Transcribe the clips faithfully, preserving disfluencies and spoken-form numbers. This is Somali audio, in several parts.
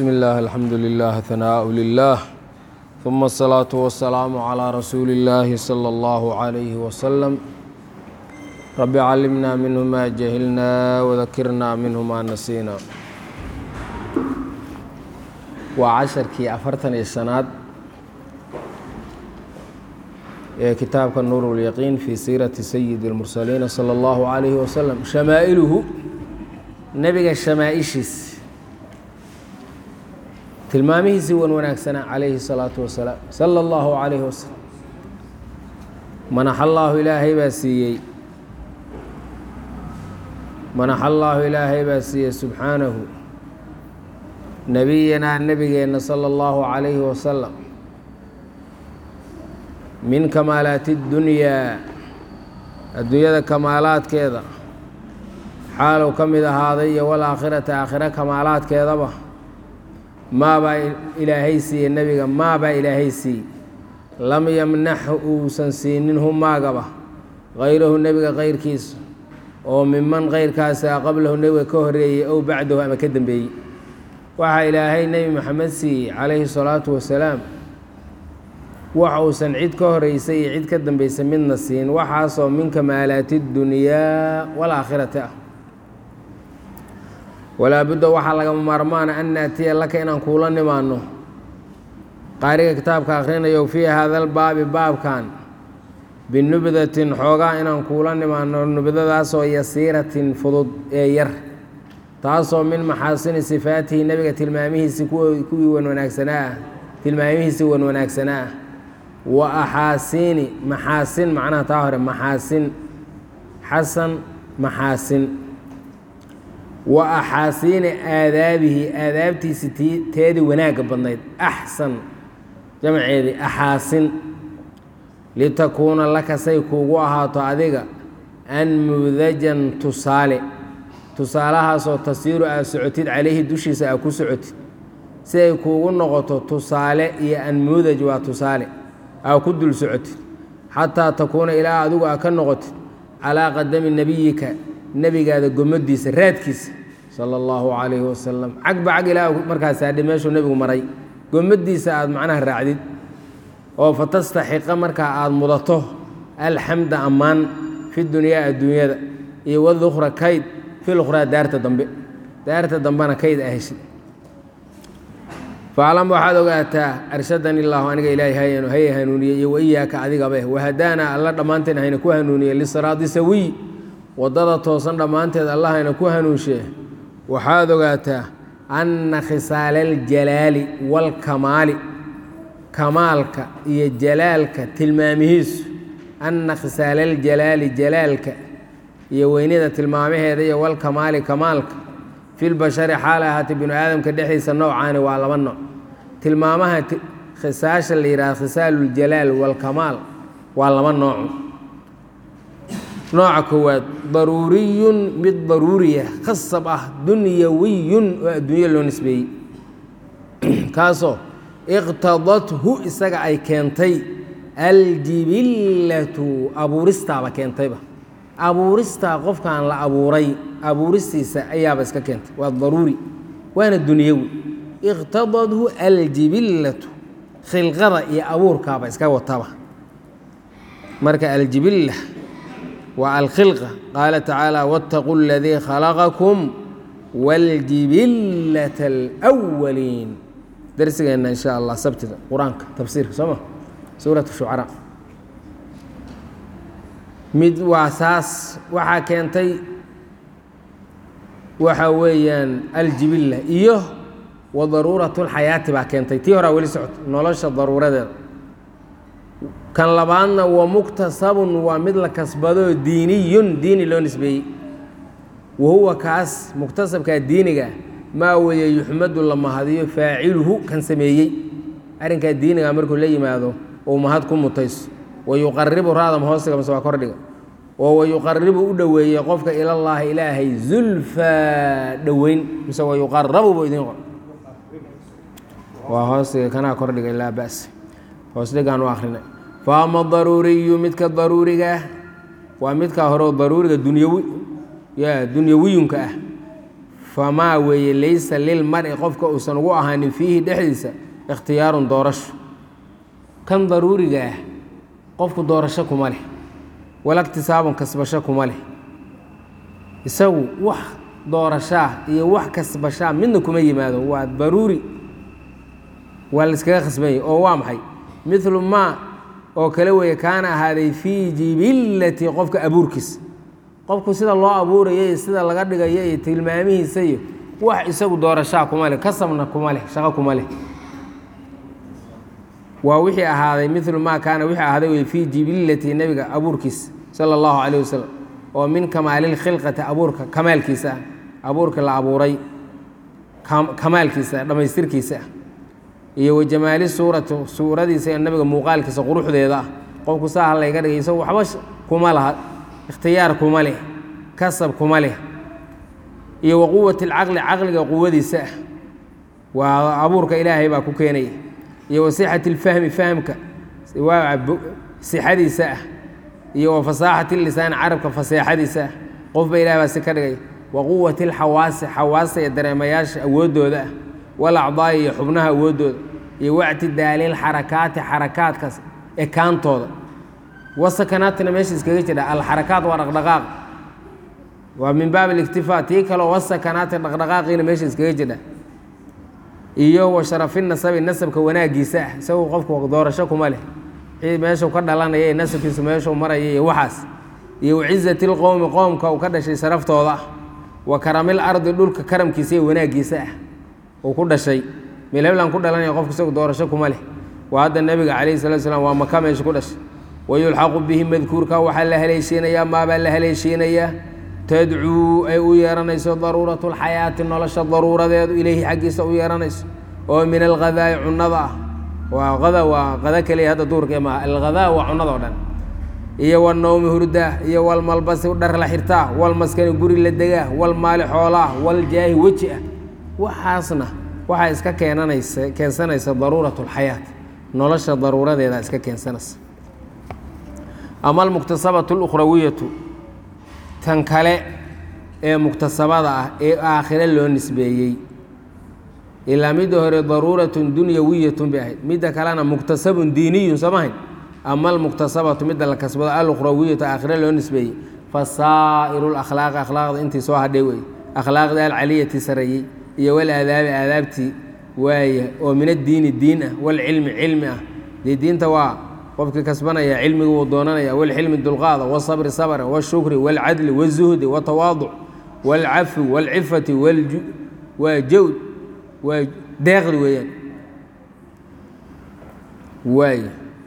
بسم الله الحمد لله ثناء لله ثم الصلاة والسلام على رسول الله صلى الله عليه وسلم رب علمنا منه ما جهلنا وذكرنا منه ما نسينا وعشركii afartan iyo شhanaad ee kitaabka nuur اليقين في سيرة سيد المرسلين صلى الله عليه وسلم شhamaaئلhu nebiga shamaaئشhiis tilmaamihiisii wan wanaagsanaa calayhi الsalaaةu wasalaam salى اllahu عalayhi wasalam manax allaahu ilaahay baa siiyey manax allaahu ilaahay baa siiyey subxaanahu nebiyanaa nebigeenna salى اllahu عalayhi wasalam min kamaalaati اdunyaa adduunyada kamaalaadkeeda xaalow ka mid ahaaday iyo walaakhirata aakhira kamaalaadkeedaba maabaa ilaahay siiye nebiga maabaa ilaahay siiye lam yamnaxhu uusan siinin hu maagaba hayrahu nebiga kayrkiisa oo miman kayrkaasa qablahu nebiga ka horeeyey ow bacdahu ama ka dembeeyey waxaa ilaahay nebi maxamed siiyey calayhi salaatu wasalaam wax uusan cid ka horeysay iyo cid ka dambeysay midna siin waxaasoo min kamaalaati اdunyaa walaakhirati ah walaa budda waxaa lagama maarmaana an naatiya laka inaan kuula nimaano qaariga kitaabka akhrinayo fii haadalbaabi baabkan binubdatin xoogaa inaan kuula nimaano nubdadaasoo yasiiratin fudud ee yar taasoo min maxaasini sifaatihi nebiga tilmaamihiisi kuwii wan wanaagsanaa ah tilmaamihiisii wan wanaagsanaa ah wa axaasiini maxaasin macnaha taa hore maxaasin xasan maxaasin wa axaasiini aadaabihi aadaabtiisi t teedii wanaagga badnayd axsan jamceedii axaasin litakuuna laka say kuugu ahaato adiga anmudajan tusaale tusaalahaasoo tasiiru aad socotid calayhi dushiisa aad ku socotid si ay kuugu noqoto tusaale iyo anmudaj waa tusaale aad ku dul socotid xataa takuuna ilaa adigu aad ka noqotid calaa qadami nebiyika nebigaada gomadiisa raadkiisa sala allahu calayhi wasalam cagba cag ilaa markaas aadhi meeshuu nebigu maray gomadiisa aad macnaha raacdid oo fatastaxiqa markaa aada mudato alxamda ammaan fi dunyaa adduunyada iyo wadukhra kayd fi lukhraa daarta dambe daarta dambena kayd a heshid faclam waxaad ogaataa arshadani illaahu aniga ilaahay haya hanuuniyey iyo waiyaaka adigabe wahadaana alla dhammaanteen hayna ku hanuuniyey lisiraadi sawiy waddada toosan dhammaanteed allah hayna ku hanuunshee waxaad ogaataa anna khisaala aljalaali waalkamaali kamaalka iyo jalaalka tilmaamihiisu anna khisaala aljalaali jalaalka iyo weynida tilmaamaheeda iyo walkamaali kamaalka filbashari xaal ahaatay binu aadamka dhexdiisa noocaani waa laba nooc tilmaamaha khisaasha la yidhahdo khisaaluljalaal waalkamaal waa laba nooc nooca koowaad daruuriyun mid daruuriya khasab ah dunyawiyun oo adduunyo loo nisbeeyey kaasoo iqtadathu isaga ay keentay aljibillatu abuuristaaba keentayba abuuristaa qofkan la abuuray abuuristiisa ayaaba iska keentay waa daruuri waana dunyawi iqtadadhu aljibillatu khilqada iyo abuurkaaba iska wataba marka aljibilla waa alkhilqa qaala tacaala waاtaquu اladii khalaqakum wاljibillata اlأwaliin darsigeenna in sha allah sabtida qur-aanka tafsiirka soo ma suurat shucaraa mid waa saas waxaa keentay waxa weeyaan aljibilla iyo wa daruurat اlxayaati baa keentay tii horaa weli socota nolosha daruuradeeda kan labaadna wa muktasabun waa mid la kasbadoo diiniyun diini loo nisbeeyey wa huwa kaas muktasabkaa diiniga maa weye yuxmadu la mahadiyo faaciluhu kan sameeyey arrinkaa diiniga markuu la yimaado ou mahad ku mutayso wayuqaribu raadam hoosiga mase waa kordhiga oo wayuqaribu u dhoweeyey qofka ilallaahi ilaahay zulfaa dhoweyn mise wayuqarabu bu idin qor waa hoosiga kanaa kordhiga ilaa bas hoosdhigaan u akrinay fa ama daruuriyu midka daruuriga waa midkaa horeo daruuriga dunyawi ya dunyawiyunka ah famaa weeye laysa lilmari qofka uusan ugu ahaanin fiihi dhexdiisa ikhtiyaarun doorasho kan daruuriga ah qofku doorasho kuma leh wala iktisaabun kasbasho kuma leh isagu wax doorashaa iyo wax kasbashaa midna kuma yimaado waa daruuri waa la iskaga khasbanyay oo waa maxay mithlu maa oo kale weeye kaana ahaaday fii jibillati qofka abuurkiisa qofku sida loo abuurayo iyo sida laga dhigayo iyo tilmaamihiisa iyo wax isagu doorashaa kuma leh kasabna kuma leh shaqo kuma leh waa wixii ahaaday mithlu maa kaana wixii ahaaday wey fii jibillati nebiga abuurkiisa sala allahu calayh wasalam oo min kamaalilkhilqati abuurka kamaalkiisa ah abuurka la abuuray kamaalkiisa dhammaystirkiisa ah iyo wa jamaali suurati suuradiisa iyo nabiga muuqaalkiisa quruxdeeda ah qofku saa ha layga dhigay isagu waxba kuma laha ikhtiyaar kuma leh kasab kuma leh iyo wa quwati alcaqli caqliga quwadiisa ah waa abuurka ilaahay baa ku keenaya iyo wa sixati alfahmi fahamka waa sixadiisa ah iyo wa fasaaxati lisaan carabka faseexadiisa ah qofba ilahay baa si ka dhigay wa quwati alxawaasi xawaasa iyo dareemayaasha awooddooda ah walacdaai iyo xubnaha awooddooda iyo wactidaali lxarakaati xarakaadkaas ekaantooda wasakanaatina meesha iskaga jira alxarakaat waa dhaqdhaqaaq waa min baab aliktifaa tii kaleo wasakanaati dhaqdhaqaaqiina meesha iskaga jira iyo wa sharafi nasabi nasabka wanaagiisa ah isagu qofku doorasho kuma leh meeshuu ka dhalanaya iyo nasabkiisu meeshuu maraya iyo waxaas iyo wacizati lqowmi qoomka uu ka dhashay sharaftooda ah wa karamil ardi dhulka karamkiisa iyo wanaaggiisa ah uu ku dhashay meel heblan ku dhalanaya qofku isagu doorasho kuma leh waa hadda nebiga calayhi salatu salaam waa maka meesha ku dhashay wayulxaqu bihi madkuurka waxaa la haleeshiinayaa maabaa la haleeshiinayaa tadcuu ay u yeeranayso daruuratu lxayaati nolosha daruuradeedu ileyhi xaggiisa u yeeranayso oo min alghadaa'i cunnada ah waa qada waa qada keliya hadda duurka maaha alghadaa waa cunnada oo dhan iyo walnowmi hurdaa iyo walmalbasi dhar la xirtaa walmaskani guri la degaa walmaali xoolaah waljaahi weji ah waxaasna waxaa iska keenanaysa keensanaysa daruuratu lxayaat nolosha daruuradeeda iska keensanaysa ama almuktasabatu lukhrawiyatu tan kale ee muktasabada ah ee aakhire loo nisbeeyey ilaa midda hore daruuratun dunyawiyatun bay ahayd midda kalena muktasabun diiniyun soo mahayn ama almuktasabatu midda la kasbado alukhrawiyatu aakhire loo nisbeeyey fasaa'iru lakhlaaqi akhlaaqda intii soo hadhay wey akhlaaqda alcaliyati sareeyey iyo walaadaabi aadaabtii waaya oo min addiini diin ah walcilmi cilmi ah dee diinta waa qofkii kasbanaya cilmigu wuu doonanaya walxilmi dulqaada wasabri sabra washukri walcadli wazuhdi watawaaduc walcafi walcifati waa jawd waa deeqdi weeyaan waay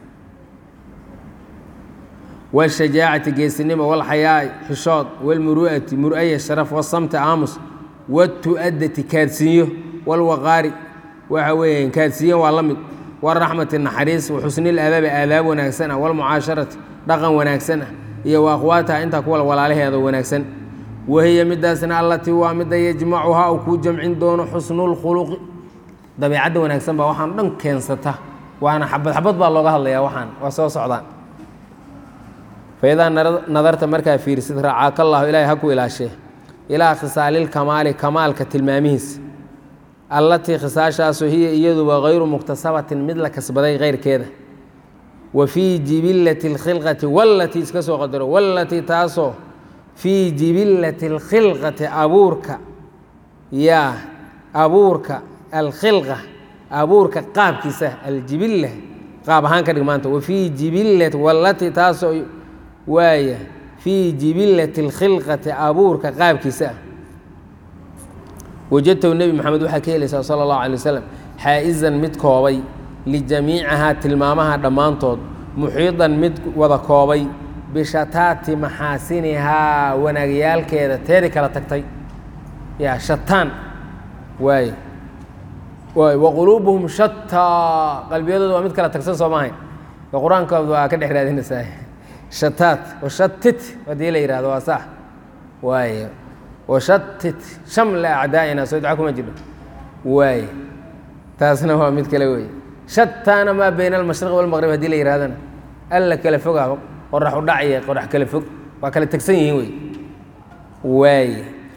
والشجاعة geesinimo والحyاaء xishood والmuru'ati mur'aya sharaf والsamti aamus والtu'adati kaadsiinyo والwaqaari waxa weeyaan kaadsiiyan waa la mid والraxmati naxariis وxusni اlaadaabi aadaab wanaagsan ah والmucaasharati dhaqan wanaagsan ah iyo وakhwaataha intaa kuwa walaalaheeda wanaagsan wahiya midaasna allatii waa midda yajmacuhaa uu kuu jamcin doono xusnu اlkhuluqi dabeicadda wanaagsan baa waxaan dhan keensata waana xabad xabad baa looga hadlayaa waxaan waa soo socdaan faidaa nadarta markaa fiirisid racaaka allahu ilaahay ha ku ilaashee ilaa khisaalilkamaali kamaalka tilmaamihiisa allatii khisaashaasu hiya iyaduba hayru muktasabatin mid la kasbaday keyrkeeda wa fii jibillati اlkhilqati wallatii iska soo qadaro wallatii taasoo fii jibillati اlkhilqati abuurka yaa abuurka alkhilqa abuurka qaabkiisa aljibilla qaab ahaan ka dhig maanta wa fii jibillati wallatii taasoo waaya fii jibillati اlkhilqati abuurka qaabkiisa ah wajadtahu nebi maxamed waxaa ka helaysaa sala اllahu alay wasalam xaa'izan mid koobay lijamiicahaa tilmaamaha dhammaantood muxiidan mid wada koobay bishataati maxaasinihaa wanaagyaalkeeda teedi kala tagtay yaa shataan waay waay waquluubuhum shataa qalbiyadooda waa mid kala tagsan soo maahayn qur-aankooda waa ka dhex raadinaysaa shataat washatit haddii la yihahdo waa sax waaye washatit shamla acdaa'ina soo duca kuma jirno waaye taasna waa mid kale weeye shataana maa bayna almashriqi walmaqrib haddii la yihahdana alla kala fogaa qorax u dhaciya qorax kala fog waa kala tegsan yihiin wey waaye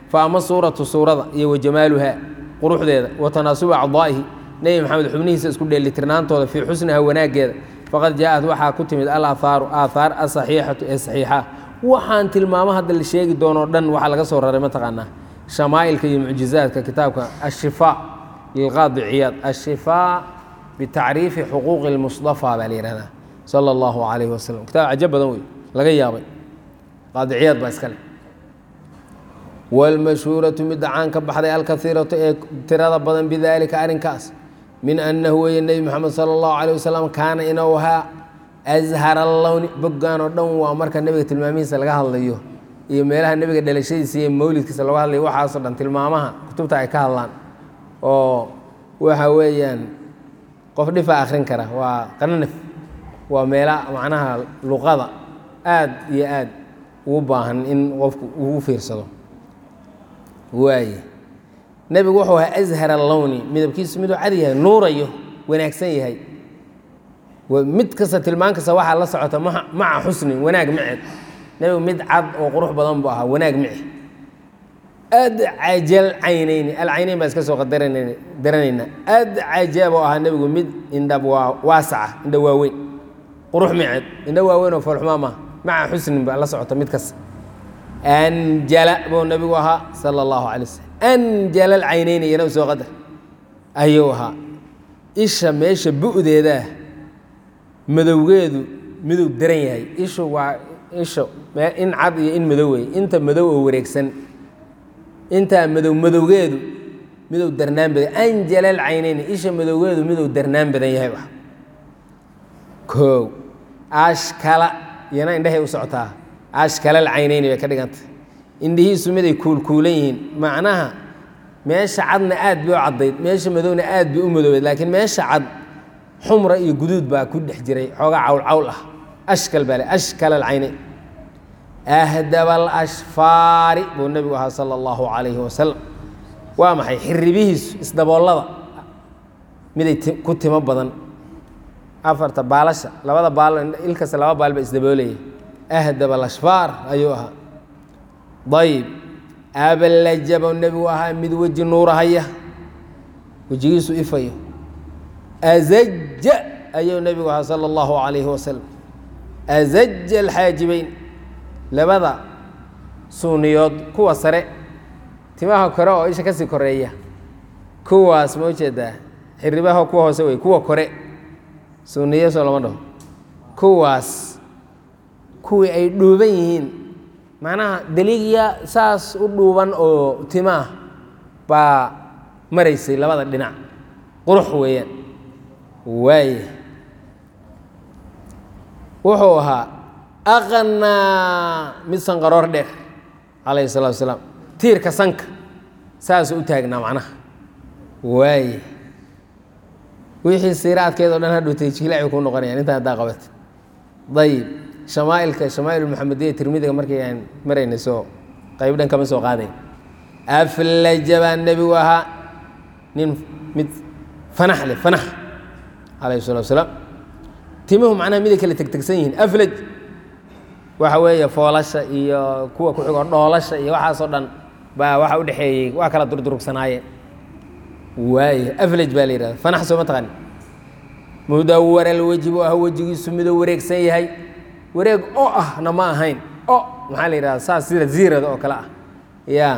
faama suuratu suurada iyo wajamaaluhaa quruxdeeda wa tanaasubu acdaa'ihi nebi maxamed xubnihiisa isku dheelitirnaantooda fii xusniha wanaaggeeda faqad jaa-ad waxaa ku timid al aahaaru aathaar asaxiixatu ee saxiixa waxaan tilmaamo hadda la sheegi doonoo dhan waxaa laga soo raray mataqaanaa shamaa'ilka iyo mucjizaadka kitaabka ashifaa lilqaadi ciyaad ashifaa bitacriifi xuquuqi lmusطafaa baa la yihahdaa sala allahu calayhi wasalam kitaab cajab badan wey laga yaabay qaadi ciyaad baa iska leh wاlmashhuuratu midda caan ka baxday alkaiiratu ee tirada badan bidalika arrinkaas min annahu weye nebi moxamed sala allahu alيh wasalam kaana inuu ahaa ashara lowni boggaan oo dhan waa marka nebiga tilmaamihiisa laga hadlayo iyo meelaha nebiga dhalashadiisa iyo mawlidkiisa laga hadlayo waxaasoo dhan tilmaamaha kutubta ay ka hadlaan oo waxa weeyaan qof dhifa akhrin kara waa qananaf waa meela macnaha luqada aad iyo aad ugu baahan in qofku uu fiirsado waaye nebigu wuxuu ahaa ashara lowni midabkiisu miduu cad yahay nuurayo wanaagsan yahay mid kasta tilmaan kasta waxaa la socota maca xusnin wanaag maceed nebigu mid cad oo qurux badan buu ahaa wanaag mace adcajal caynayni alcaynayn baa iska soo daranaynaa adcajab oo ahaa nebigu mid indhab waasaca indha waaweyn qurux maceed indha waaweyn oo foolxumaa maaha maca xusnin baa la socota mid kasta anjala buu nebigu ahaa sala allahu alay waslm anjala alcaynayni iyana soo qadar ayuu ahaa isha meesha bu'deedaah madowgeedu miduu daran yahay ishu waa isha in cad iyo in madow wey inta madow oo wareegsan intaa madow madowgeedu miduu darnaan badan anjala alcaynayni isha madowgeedu miduu darnaan badan yahay ah koow ashkala iyana indhahay u socotaa ashkala alcaynayni bay ka dhigantay indhihiisu miday kuulkuulan yihiin macnaha meesha cadna aad bay u caddayd meesha madowna aad bay u madoobeed laakiin meesha cad xumra iyo guduud baa ku dhex jiray xoogaa cawl cawl ah ashkal baa le ashkal alcaynayn ahdaba alashfaari buu nebigu ahaa sala allahu calayhi wasalam waa maxay xiribihiisu isdaboollada miday ku timo badan afarta baalasha labada baal ilkasta laba baal ba isdaboolayay ahdaba alashfaar ayuu ahaa ayib abalajaba nebigu ahaa mid weji nuurahaya wejigiisu ifayo azaja ayuu nebigu ahaa sala allahu calayhi wasalam azaja alxaajibayn labada suuniyood kuwa sare timaha kore oo isha kasii koreeya kuwaas ma ujeedaa xiribaha kuwa hoose wey kuwa kore suuniyo soo lama dhaho kuwaas kuwii ay dhuuban yihiin macnaha daliigya saas u dhuuban oo timaah baa maraysay labada dhinac qurux weeyaan waaye wuxuu ahaa aqnaa mid sanqaroor dheer calayhi salatu wasalaam tiirka sanka saasuu u taagnaa macnaha waaye wixii siiraadkeed o dhan hadhowtay jiilaaci ku noqonayaan intaa haddaa qabat ayib shamaa'ilka shamaa'il ulmuxamadiya tirmidiga markii aan maraynay soo qayb dhan kama soo qaaday aflaja baa nebigu ahaa nin mid fanax leh fanax calayhi salatu wasalaam timuhu macnaha miday kala tegtegsan yihiin aflaj waxa weeye foolasha iyo kuwa ku xigo dhoolasha iyo waxaasoo dhan baa waxa u dhexeeyey waa kala durdurugsanaayeen waaye aflaj baa la yihahda fanax soo ma taqani mudawar alweji buu ah wejigiisu miduu wareegsan yahay wareeg o ahna ma ahayn o maxaa la yidhahda saas sida ziirada oo kale ah ya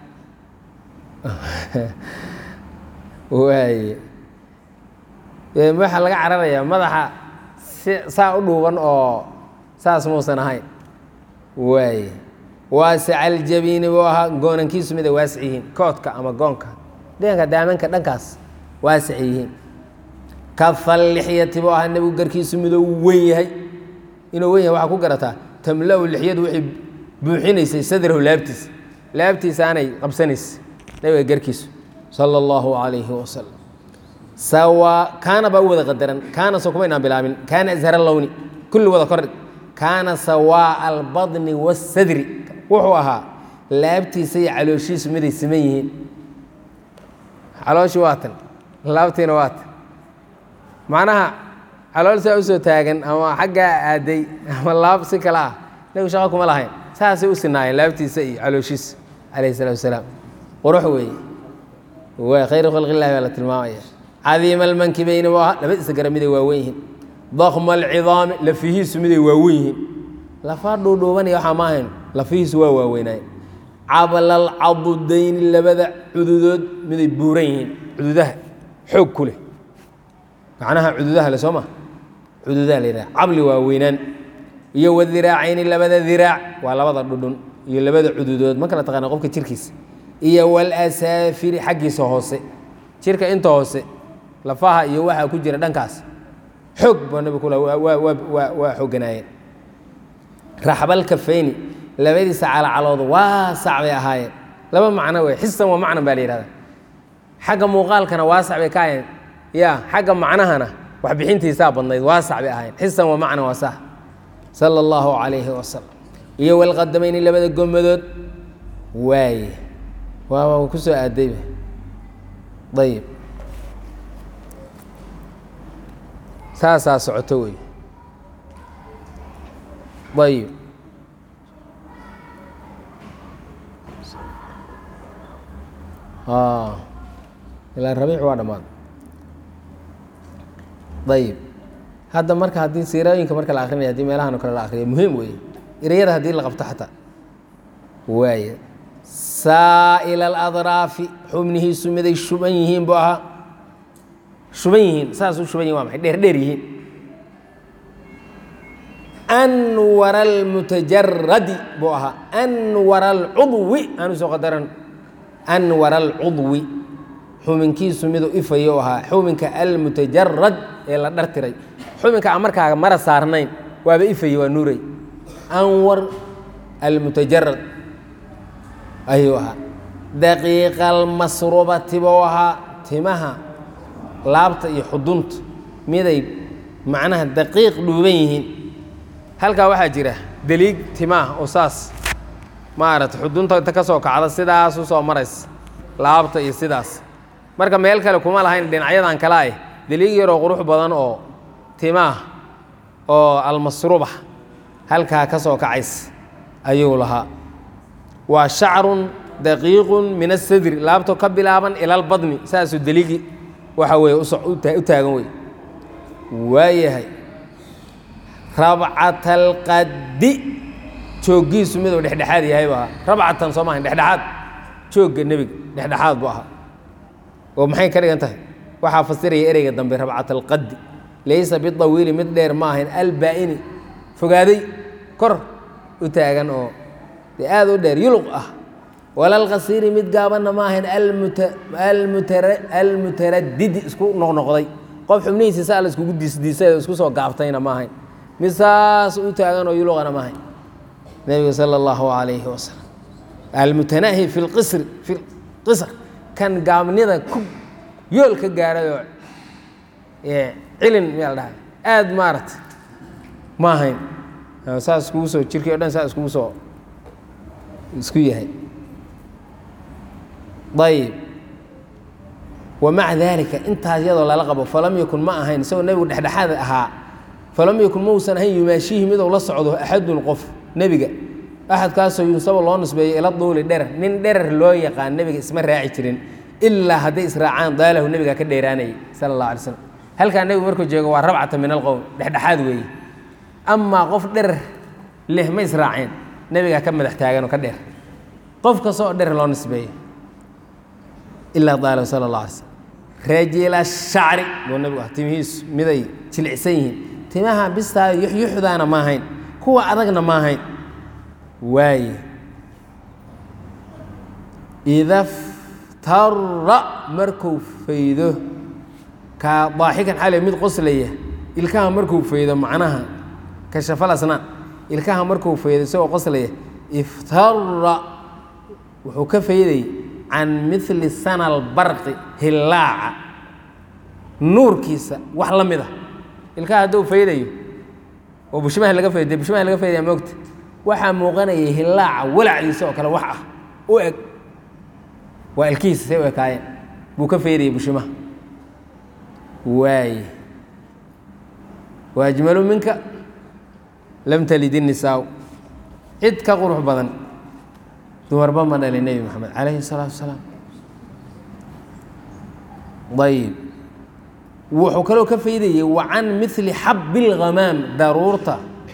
waaye waxaa laga cararayaa madaxa si saa u dhuuban oo saas muusan ahayn waaye waasica aljabiini buu ahaa goonankiisu miday waasic yihiin koodka ama goonka dhanka daamanka dhankaas waasic yihiin kafal lixyati buu ahaa nebigu garkiisu miduu weyn yahay inuu weyn yahay waxaa ku garataa tamla-u lixyadu waxay buuxinaysay sadrahu laabtiisa laabtiisaanay qabsanaysay nebiga garkiisu sala allahu calayhi wasalam sawa kaana baa u wada qadaran kaana soo kumaynaan bilaabin kaana ashara lowni kulli wada kordhig kaana sawaa albadni wasadri wuxuu ahaa laabtiisa iyo calooshiisu miday siman yihiin calooshii waa tan laabtiina waa tan macnaha calool saa usoo taagan ama xaggaa aaday ama laab si kale ah nebigu shaqo kuma lahayn saasay u sinaayeen laabtiisa iyo calooshiisa عليه الصلاة والسلام قروح وي وخير خلق الله ولا تلماية عظيم المنكبين لبئس قرمدي واوين ضخم العظام لفيه سمدي واوين لفادو دوبان يا حماهن لفيه سوا واويناي عبل العضدين اللي بدأ عدودود من البورين عدودها حوق كله معناها عدودها لسوما عدودها لنا عبل واوينان يو الذراعين اللي بدأ ذراع ولا بدأ دودون اللي بدأ عدودود ما كانت تغنى قفك تركيس iyo wal asaafir xaqiisa hoose jirka inta hoose lafaha iyo waxa ku jira dhankaas xog baa nabi kula waa waa xoganaayeen raxbal kafayni labadiisa cala calooda waa sacbay ahaayeen laba macno way xisan waa macno baa leeyahay xaga muuqaalkana waa sacbay kaayeen ya xaga macnahana wax bixintiisa badnayd waa sacbay ahaayeen xisan waa macno waa sax sallallahu alayhi wa sallam iyo wal qadamayni labada gomadood waay واو كسو أديبه طيب ساسا سعتوي طيب آه إلى الربيع وانا مال طيب هذا مركز هذه سيرة يمكن مركز الآخرين هذه مالها نكرر الآخرين مهم وي إريرة هذه اللي قبتها واي سائل الأظراف حمنه سمدي شبيهين بها شبيهين ساسو شبيهين وامحي دير ديريهين أنور المتجرد بها أنور العضو أنا سو قدرن أنور العضو حمنكي سمدو إفيوها حمنك المتجرد إلا درتري حمنك أمرك مرة صارنين وابا إفيوها نوري أنور المتجرد أيوها دقيق المسروبة تبوها تمها لابط يحضنت ميدي معناها دقيق دوبينهن هل كا واحد جرا دليق تماه أساس ما عرفت حضنت تكسوك على سداس وصو مرس لابط يسداس مركا ميل كلا كما لهين دين عيدان كلاي دليق يرو قروح بدن أو تماه أو المسروبة هل كا كسوك عيس أيوه لها وشعر دقيق من الصدر لابتو كبلابا إلى البطن ساس الدليقي وحوي أتاقوي ويهي ربعة القد توقي سميدو دحدحاد يهي بها ربعة صماهن دحدحاد توقي النبي دحدحاد بها ومحين كريق انتهي وحا فسيري إريق الدنبي ربعة القد ليس بالطويل مدير ماهن البائني فقادي كر أتاقن أو هذا دير يلقى ولا القصير متقابلنا ماهن المت المتر المتردد اسكو نقنقضي قف حمني سال اسكو قديس ديس اسكو سو قابتينا ماهن مساس او تاغن او يلقنا ماهن النبي صلى الله عليه وسلم المتناهي في القصر في القصر كان قامنيدا كب يول كغارا يا علن ميل اد مارت ماهن ساس اسكو سو جيركي دن ساس اسكو سو اسكو يحيى طيب ومع ذلك انت يدو لا لقب فلم يكن ما اهين سو نبي دحدحاد اها فلم يكن موسى هي يماشيه ميدو لا سocdo احد القف نبيga احد كاسو ينسب لو نسبيه الى دول دير نين دير لو يقان نبيga اسما راعي جيرين الا هدي اسراعان داله نبيga ka dheeraanay sallallahu alayhi wasallam halka nabi markuu jeego waa rabcata min alqawm dexdexaad weey amma qof dheer leh ma israaceen nabiga ka madax taagan oo ka dheer qof ka soo dheer loo nisbeeyay illa daalo sallallahu alayhi wasallam rajil ash-sha'ri oo nabiga timihiis miday jilicsan yihiin timaha bistaa yuxyuxdaana ma ahayn kuwa adagna ma ahayn waay idha tarra markuu faydo ka daahikan xalay mid qoslaya ilkaha markuu faydo macnaha ka shafalasna ilkaha markuu faydo soo qoslaya iftarra wuxuu ka fayday عن مثل سنة البرق هلاعة نور كيسة وحلا مذا الكاه دو فيديو وبشمه لقى فيدي بشمه لقى فيدي موقت وحا مغني هلاعة ولا عدي سوى كلا وحا وإك والكيس سوى كاين بوكا فيدي بشمه واي وأجمل منك لم تلد النساء عد كغروح بدن دور بمن للنبي محمد عليه الصلاة والسلام طيب وحكلوا كفيدي وعن مثل حب الغمام ضرورته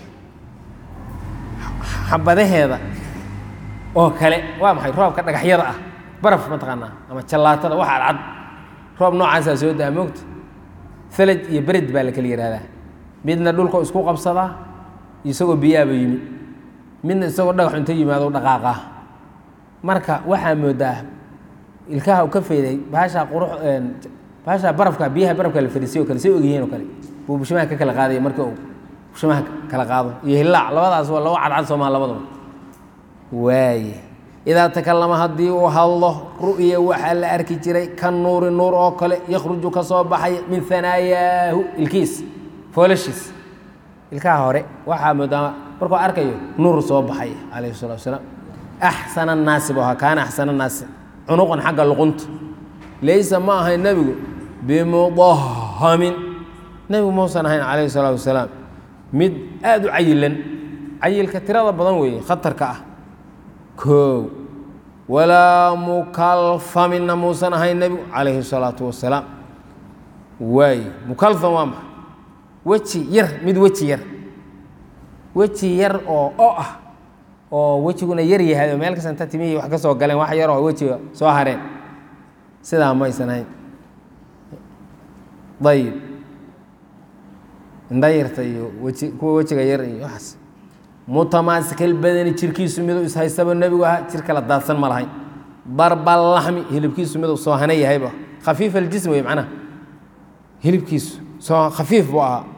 حب هذا أو كله وام حي روب كذا حيرة برف ما تغنى أما شلاتة واحد عد روب نوع عسى سود موت ثلج يبرد بالك اللي هذا بيدنا دول كو اسكو قبصدا يسوق بيا بيمي من isagoo dhagax inta yimaado dhaqaaqa marka waxa moodaa ilkaha uu ka feeday baasha qurux een baasha barafka biyaha barafka la fariisiyo kale soo ogiyeen oo kale buu bushimaha ka kala qaaday marka uu bushimaha kala qaado iyo hilaac labadaas waa laba cadcad Soomaal labadaba waay ida takallama hadii uu hadlo ru'ya waxa la arki jiray kan nuur nuur oo kale yakhruju ka soo baxay min thanaayahu ilkiis foolashis ilkaha hore waxa moodaa markuu arkayo nuur soo baxay alayhi salaatu wasalaam ahsana an-nas wa kana ahsana an-nas unuqan xagga luqunta laysa ma ahay nabigu bimudahhamin nabigu muusan ahayn alayhi salaatu wasalaam mid aad u cayilan cayilka tirada badan weeye khatarka ah koow walaa mukalfamin muusan ahayn nabigu alayhi salaatu wasalaam waay mukalfam waa maxay weji yar mid weji yar weji yar oo oo ah oo wejiguna yar yahay meel ka santa timihi wax ka soo galeen wax yar oo wejiga soo hareen sida ma aysan dayib ndayirta iyo weji ku wejiga yar iyo waxas mutamasikal badani jirkiisu mid is haysaba nabigu ah jirka la daadsan ma lahayn barbal lahmi hilibkiisu mid soo hanay yahayba khafiif al jism way macna hilibkiisu soo khafiif buu ah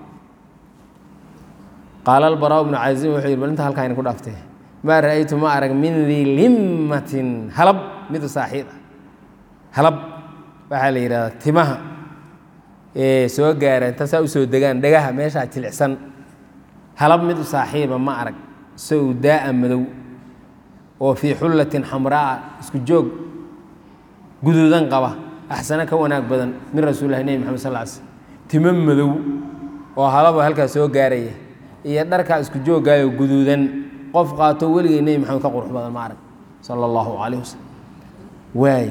قال البراء بن عازم وحي بل انت هلكا ku dhaaftay ma raaytu ma arag min limmatin halab mid saaxiib halab waxa la yiraahdaa timaha ee soo gaareen tasaa u soo degaan dhagaha meesha jilicsan halab mid saaxiiba ma arag sawdaa madow oo fi hullatin hamraa isku joog guduudan qaba ahsana ka wanaag badan min rasuulahay nabi maxamed sallallahu alayhi wasallam timam madow oo halab halka soo gaaray iyo dharka isku joogaayo guduudan qof qaato waligeey nabi maxamed ka qurux badan ma arag sallallahu alayhi wasallam way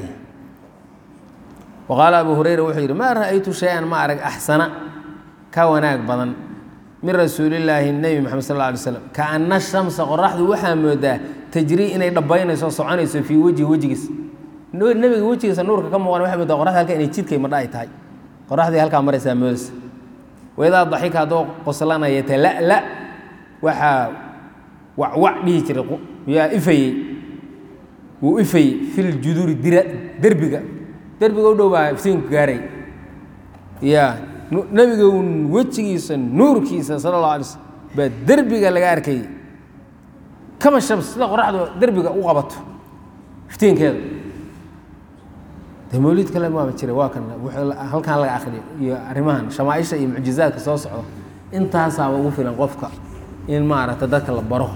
وقال ابو هريره وحير ما رايت شيئا ما ارق احسن كوناك بدن من رسول الله النبي محمد صلى الله عليه وسلم كأن الشمس قرحد وحا مودا تجري اني دباينيسو سوconayso في وجه وجهيس النبي وجهيس نورka ka muuqan waxa moodaa qoraxda halka inay jidkay ma dhaay tahay qoraxdii halka maraysa moos وإذا ضحك هذا قصلنا يتلألأ وحا وع دي جري يا إفي وإفي في الجذور دربك دربك ودو با فين غاري يا نبي وجهيس نور كيس صلى الله عليه وسلم بدربك لغا اركي كما الشمس لا قرحده دربك او قبطه فتين كده تموليد كلام ما بجري واكن halkan laga akhriyo iyo arimahan shamaa'isha iyo mucjizaadka soo socdo intaas aa ugu filan qofka in ma aragta dadka la baro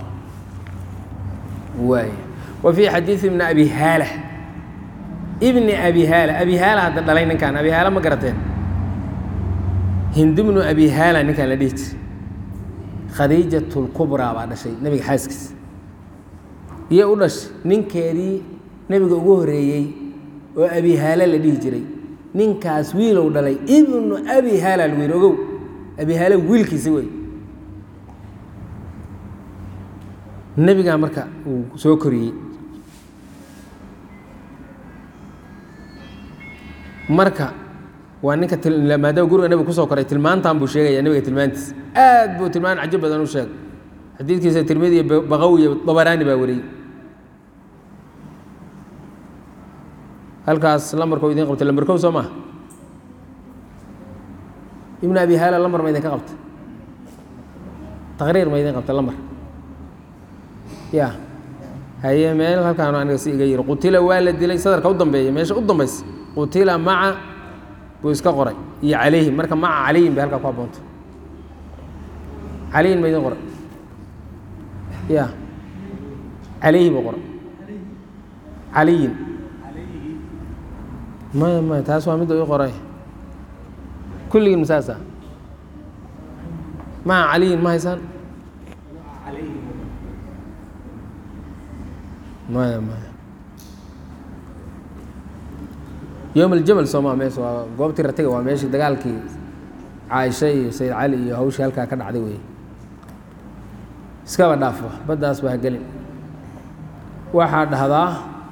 way وفي حديث ابن ابي هاله ابن ابي هاله ابي هاله هذا دلay ninkan ابي هاله ma garateen hind ibn abi haala ninkan la dhigtay khadiijatul kubra baa dhashay nabiga xaaskiis iyo u dhashay ninkeedii nabiga ugu horeeyay oo abi haala la dhigi jiray ninkaas wiil uu dhalay ibnu abi haala wiil ogow abi haala wiilkiisa way nabiga marka uu soo koriyay marka waa ninka maadaama guriga nabiga ku soo koray tilmaantan buu sheegaya nabiga tilmaantiis aad buu tilmaan cajab badan u sheegay xadiidkiisa tirmidhi iyo baqawi iyo dabaraani baa wariyay halkaas lambarka idin qabtay lambarkow soo ma ibn abi haala lambar ma idin ka qabtay taqriir ma idin qabtay lambar ya haye meel halkaan aniga si iga yiri qutila waa la dilay sadarka u dambeeyay meesha u dambeysay qutila maca buu iska qoray iyo calayhi marka maca calayhin bay halkaa ku aboonto calayhin ma idin qoray ya calayhi buu qoray calayhin ما ما تاسوا ميدو يقراي كل مساسا مع علي ما يسان maya maya yowm aljamal sooma meesha waa goobtii ratiga waa meeshii dagaalkii caaisha iyo sayid cali iyo hawshii halkaa ka dhacday wey iskaba dhaafo baddaas baa gelin waxaa dhahdaa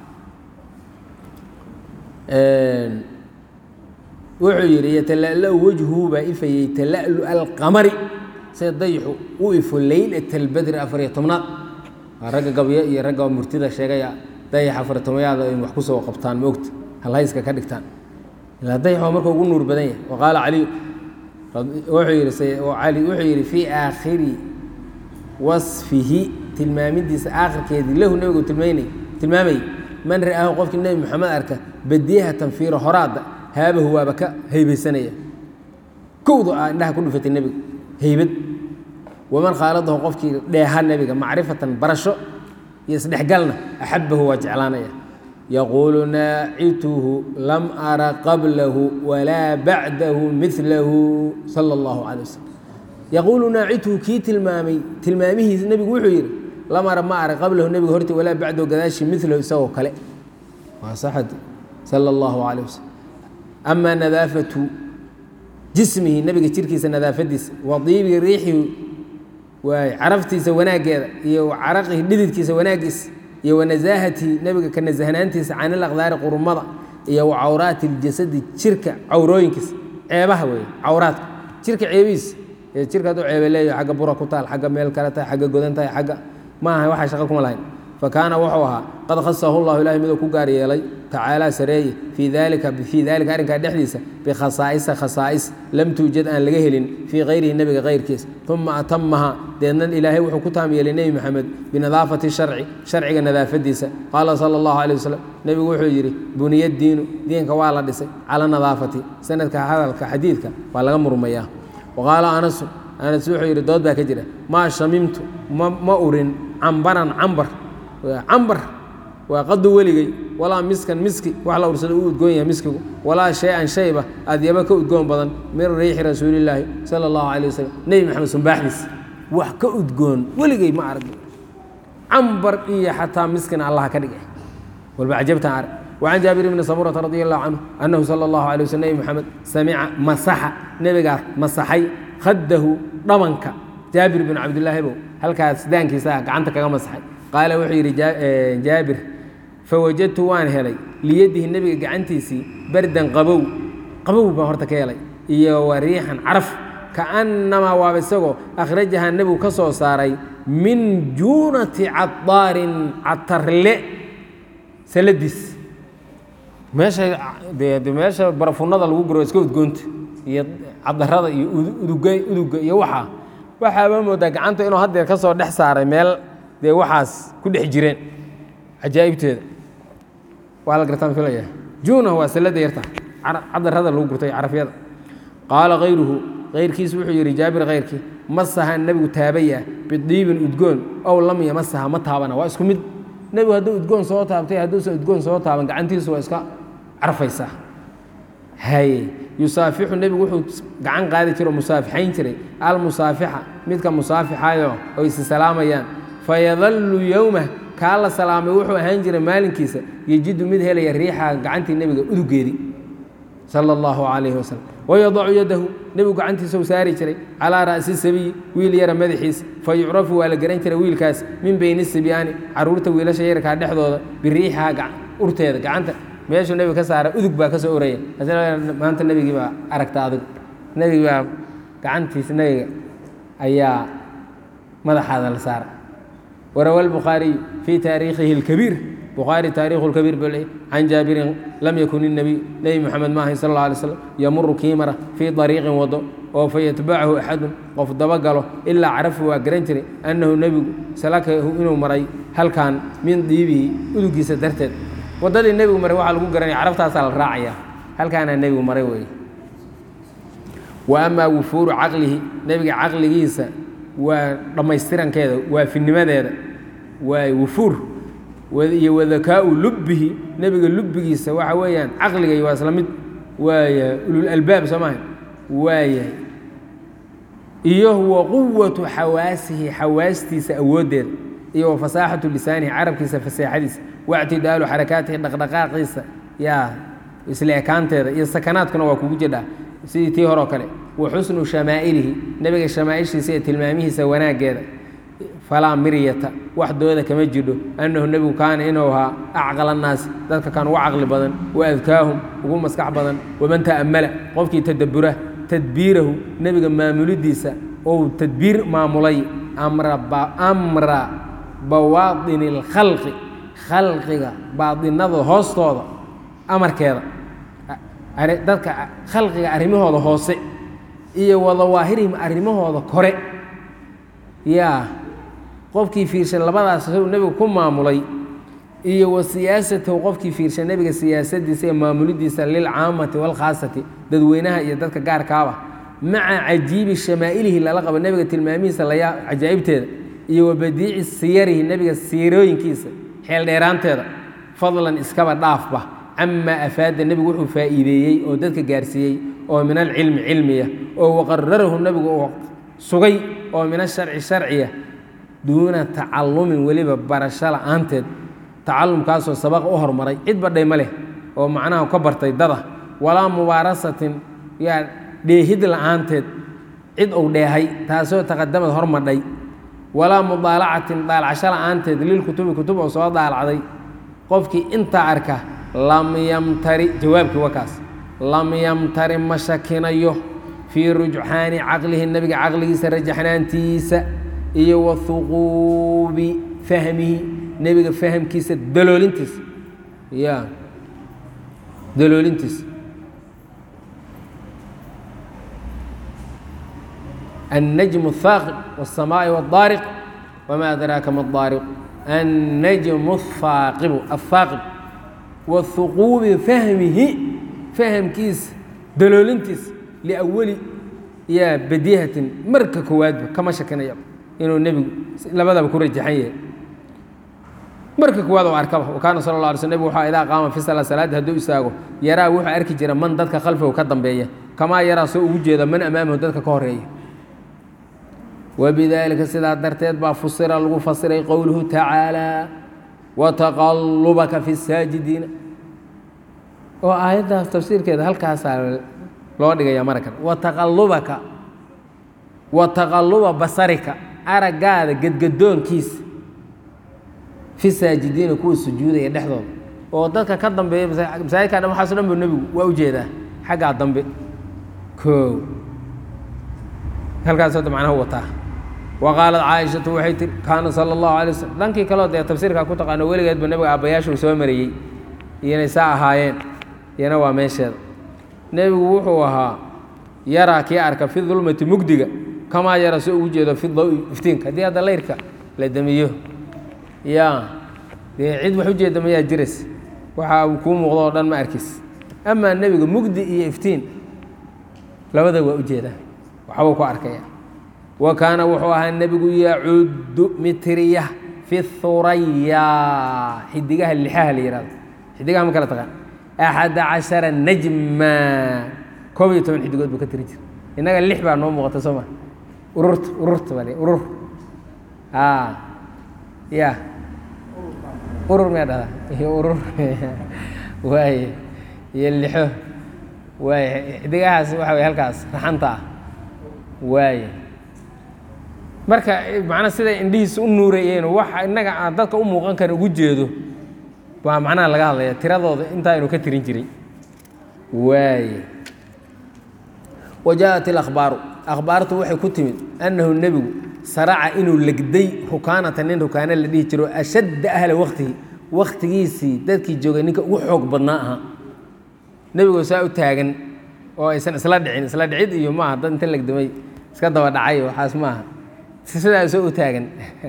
wuxuu yidhi yatala'la' wajhuhu baa ifayey tala'lu alqamari sida dayixu u ifo leylat albadri afariyo tobnaad waa ragga gabyo iyo ragga murtida sheegaya dayax afariyo tobnayaada in wax ku soo qabtaan moogta halhayska ka dhigtaan ilaa dayax waa marka ugu nuur badan yahay waqaala caliyu wuxuu yidhi cali wuxuu yidhi fii aakhiri wasfihi tilmaamidiisa aakhirkeedii lahu nebigu tilmaynay tilmaamayay man ra'aahu qofkii nebi moxamed arka badiyahatan fiiro horaada haabahu waaba ka haybaysanaya kowdu ah indhaha ku dhufatay nebiga haybad waman khaaladahu qofkii dheeha nebiga macrifatan barasho iyo isdhexgalna axabahu waa jeclaanaya yaquulu naacituhu lam ara qablahu walaa bacdahu milahu sala allahu calay wasalam yaquulu naacituhu kii tilmaamay tilmaamihiisa nebigu wuxuu yidhi lam ara ma arag qablahu nebiga horti walaa bacdahu gadaashi milahu isagoo kale waa saxad sala allahu calay wasalam amaa nadaafatu jismihi nebiga jirkiisa nadaafadiisa wa diibi riixihi waay caraftiisa wanaaggeeda iyo caraqihi dhididkiisa wanaaggiisa iyo wanasaahatihi nebiga ka nasahnaantiisa can ilaqdaari qurumada iyo wa cawraati ljasadi jirka cawrooyinkiisa ceebaha weeye cawraadka jirka ceebihiisa ee jirka hadduu ceebe leeyaho xagga bura ku taal xagga meel kale tahay xagga godan tahay xagga ma aha waxaa shaqo kuma lahayn fakaana wuxuu ahaa qad khasahu llahu ilahay miduu ku gaar yeelay tacaalaa sareeye fii dalika fii dalika arrinkaa dhexdiisa bikhasaa'isa khasaa'is lam tuujad aan laga helin fii kayrihi nebiga kayrkiisa uma atamaha deedna ilaahay wuxuu ku taam yeelay nebi moxamed binadaafati sharci sharciga nadaafadiisa qaala sala allahu alay wasalam nebigu wuxuu yidhi buniya diinu diinka waa la dhisay cala nadaafati sanadka hadalka xadiidka waa laga murmayaa waqaala anasu anas wuxuu yidhi dood baa ka jira maa shamimtu ma ma urin cambaran cambar cambar waa qadu weligay walaa miskan miski wax la ursado u udgoon yahay miskigu walaa shay-an shayba adyaba ka udgoon badan min riixi rasuulillaahi sala allahu calayh wasalam nebi maxamed sumbaaxdiis wax ka udgoon weligay ma arag cambar iyo xataa miskina allah ka dhigay walba cajabtaan arag wacan jaabir bni saburata radi allahu canhu annahu sala allahu alay waslm nebi maxamed samica masaxa nebigaa masaxay khaddahu dhabanka jaabir bin cabdillaahi bow halkaas daankiisa ah gacanta kaga masaxay qaala wuxuu yidhi jaabir fawajadtu waan helay liyadihi nebiga gacantiisii bardan qabow qabow baan horta ka helay iyo wariixan caraf kaannamaa waaba isagoo akhrajahaa nebigu ka soo saaray min juunati cadaarin catarle saladiis meesha de meesha barafunada lagu guro iska udgoonta iyo cadarada iyo uduga uduga iyo waxaa waxaaba moodaa gacanta inuu haddeer ka soo dhex saaray meel dee waxaas ku dhex jireen cajaa'ibteeda waa la gartaan filaya juuna waa salada yarta cadarada lagu gurtay carafyada qaala kayruhu kayrkiis wuxuu yidhi jaabir kayrkii masaha nebigu taabaya bidiibin udgoon ow lam yamasaha ma taabana waa isku mid nebigu hadduu udgoon soo taabtay hadduusan udgoon soo taaban gacantiisu waa iska carfaysaa haye yusaafixu nebigu wuxuu gacan qaadi jiro musaafixayn jiray almusaafixa midka musaafixayo oo isi salaamayaan fayadallu yowmah kaa la salaamay wuxuu ahaan jiray maalinkiisa yejidu mid helaya riixa gacantii nebiga udugeedii sala allahu calayhi wasalam wayadacu yadahu nebigu gacantiisa u saari jiray calaa ra'si sabiyi wiil yara madaxiisa fa yucrafu waa la garan jiray wiilkaas min bayni sibyaani carruurta wiilasha yarkaa dhexdooda biriixaha urteeda gacanta meeshuu nebiga ka saara udug baa ka soo oraya maanta nebigii baa aragta adigu nebigi baa gacantiisa nebiga ayaa madaxaada la saara warawa الbukhaariyu fii taariikhihi اlkabiir bukhaari taarikhu اlkabiir buu leeyay can jaabirin lam yakun الnabiy nebi moxamed maahay sal اlه alay slam yamuru kiimara fii طariiqin wado oo fayatbachu axadun qof dabagalo ilaa carafu waa garan jiray annahu nebigu salakahu inuu maray halkan min diibihi udugiisa darteed waddadii nebigu maray waxaa lagu garanaya carabtaasaa la raacaya halkaanaa nebigu maray weeye wa amaa wufuuru caqlihi nebiga caqligiisa waa dhammaystirankeeda waafinimadeeda waa wufuur iyo wadakaau lubbihi nebiga lubbigiisa waxa weeyaan caqligay waa isla mid waaya ululalbaab soo maaha waayahay iyo wa quwatu xawaasihi xawaastiisa awooddeeda iyo wa fasaaxatu lisaanihi carabkiisa faseexadiisa واعتدال حركاته dhaqdhaqaaqiisa yaa isla ekaanteeda iyo sakanaadkuna waa kugu jidhaa sidii tii hore oo kale wa xusnu shamaa'ilihi nabiga shamaa'ishiisa iyo tilmaamihiisa wanaageeda falaa miryata wax dooda kama jidho annahu nebigu kaana inuu ahaa acqala annaasi dadka kan ugu caqli badan wa adkaahum ugu maskax badan waman ta'ammala qofkii tadabbura tadbiirahu nebiga maamulidiisa ou tadbiir maamulay amra amra bawaadini alkhalqi khalqiga baadinada hoostooda amarkeeda dadka khalqiga arrimahooda hoose iyo wadawaahirihim arrimahooda kore yaa qofkii fiirshan labadaas suu nebigu ku maamulay iyo wa siyaasatahu qofkii fiirshan nebiga siyaasadiisa iyo maamulidiisa lilcaamati walkhaasati dadweynaha iyo dadka gaarkaaba maca cajiibi shamaa'ilihi lala qabo nebiga tilmaamihiisa layaa cajaa'ibteeda iyo wa badiici siyarihi nebiga siirooyinkiisa xeel dheeraanteeda fadlan iskaba dhaafba camaa afaada nebigu wuxuu faa'iideeyey oo dadka gaarsiiyey oo min alcilmi cilmiya oo waqararahu nebigu uu sugay oo min asharci sharciya duuna tacalumin weliba barasho la'aanteed tacalumkaasoo sabaqa u hormaray cid badhay ma leh oo macnaha ka bartay dada walaa mubaarasatin yaa dheehid la'aanteed cid uu dheehay taasoo taqadamad hormadhay walaa mudaalacatin daalacasho la'aanteed lilkutubi kutub oo soo daalacday qofkii intaa arka lam yamtari jawaabkii wakaas lam yamtari ma shakinayo fii rujxaani caqlihi nebiga caqligiisa rajaxnaantiisa iyo wa huquubi fahmihi nebiga fahamkiisa daloolintiisa ya daloolintiisa النجم الثاقب والسماء والطارق وما أدراك ما الطارق النجم الثاقب الثاقب والثقوب فهمه فهم كيس دلولنتيس لأول يا بديهة مركة كواد كما شكنا يب إنه النبي لبدا بكون رجحيه مركة كواد وأركبه وكان صلى الله عليه وسلم وحا إذا قام في صلاة صلاة هدو يساقه يرى وحا أركي جرى من ذاتك خلفه وكدم بيه كما يرى سوء وجهه من أمامه ذاتك كوريه وبذلك سيدا درتيد با فسر لغو فسر قوله تعالى وتقلبك في الساجدين وآيات تفسير كده هل كاسا لو دغيا مركن وتقلبك وتقلب بصرك ارغاده گدگدون كيس في الساجدين كو سجود يا دخدود oo dadka ka dambeeyay masaajidka dhan waxa soo nabigu waa u jeedaa xaga dambe ko halkaas oo macnaha wataa وقالت عائشة وحيت كان صلى الله عليه وسلم دانكي كلو دي تفسيرka ku taqaano weligeed ba nabiga aabayaashu soo mariyay iyana saa ahaayeen iyana waa meesheeda nabigu wuxuu ahaa yara ki arka fi dhulmati mugdiga kama yara soo ugu jeedo fi iftiinka hadii hada leyrka la damiyo ya dee cid wax u jeeda ma yaa jiris waxa uu ku muuqdo dhan ma arkis ama nabiga mugdi iyo iftiin labada waa u jeeda waxa uu ku arkaya وكان وحوها النبي يعد مترية في الثريا حدقها اللحاها اللي يراد حدقها ما كانت أحد عشر نجما كوبيت من حدقات بكتريج إنك اللحبة نوم وغتصمة وررت وررت بالي ورر آه يا ورر ماذا هي ورر واي يلحه واي حدقها وحوي هالكاس رحنتها واي marka macna sida indhiis u nuurayeen wax inaga aan dadka u muuqan kara ugu jeedo waa macna laga hadlaya tiradooda inta inuu ka tirin jiray way wajaat al akhbar akhbartu waxay ku timid annahu nabigu saraca inuu lagday hukaanatan in hukaana la dhigi jiro ashad ahla waqtihi waqtigiisi dadkii joogay ninka ugu xoog badnaa aha nabigu saa u taagan oo aysan isla dhicin isla dhicid iyo ma dad inta lagdamay iska daba dhacay waxaas ma aha sidaa soo u taagan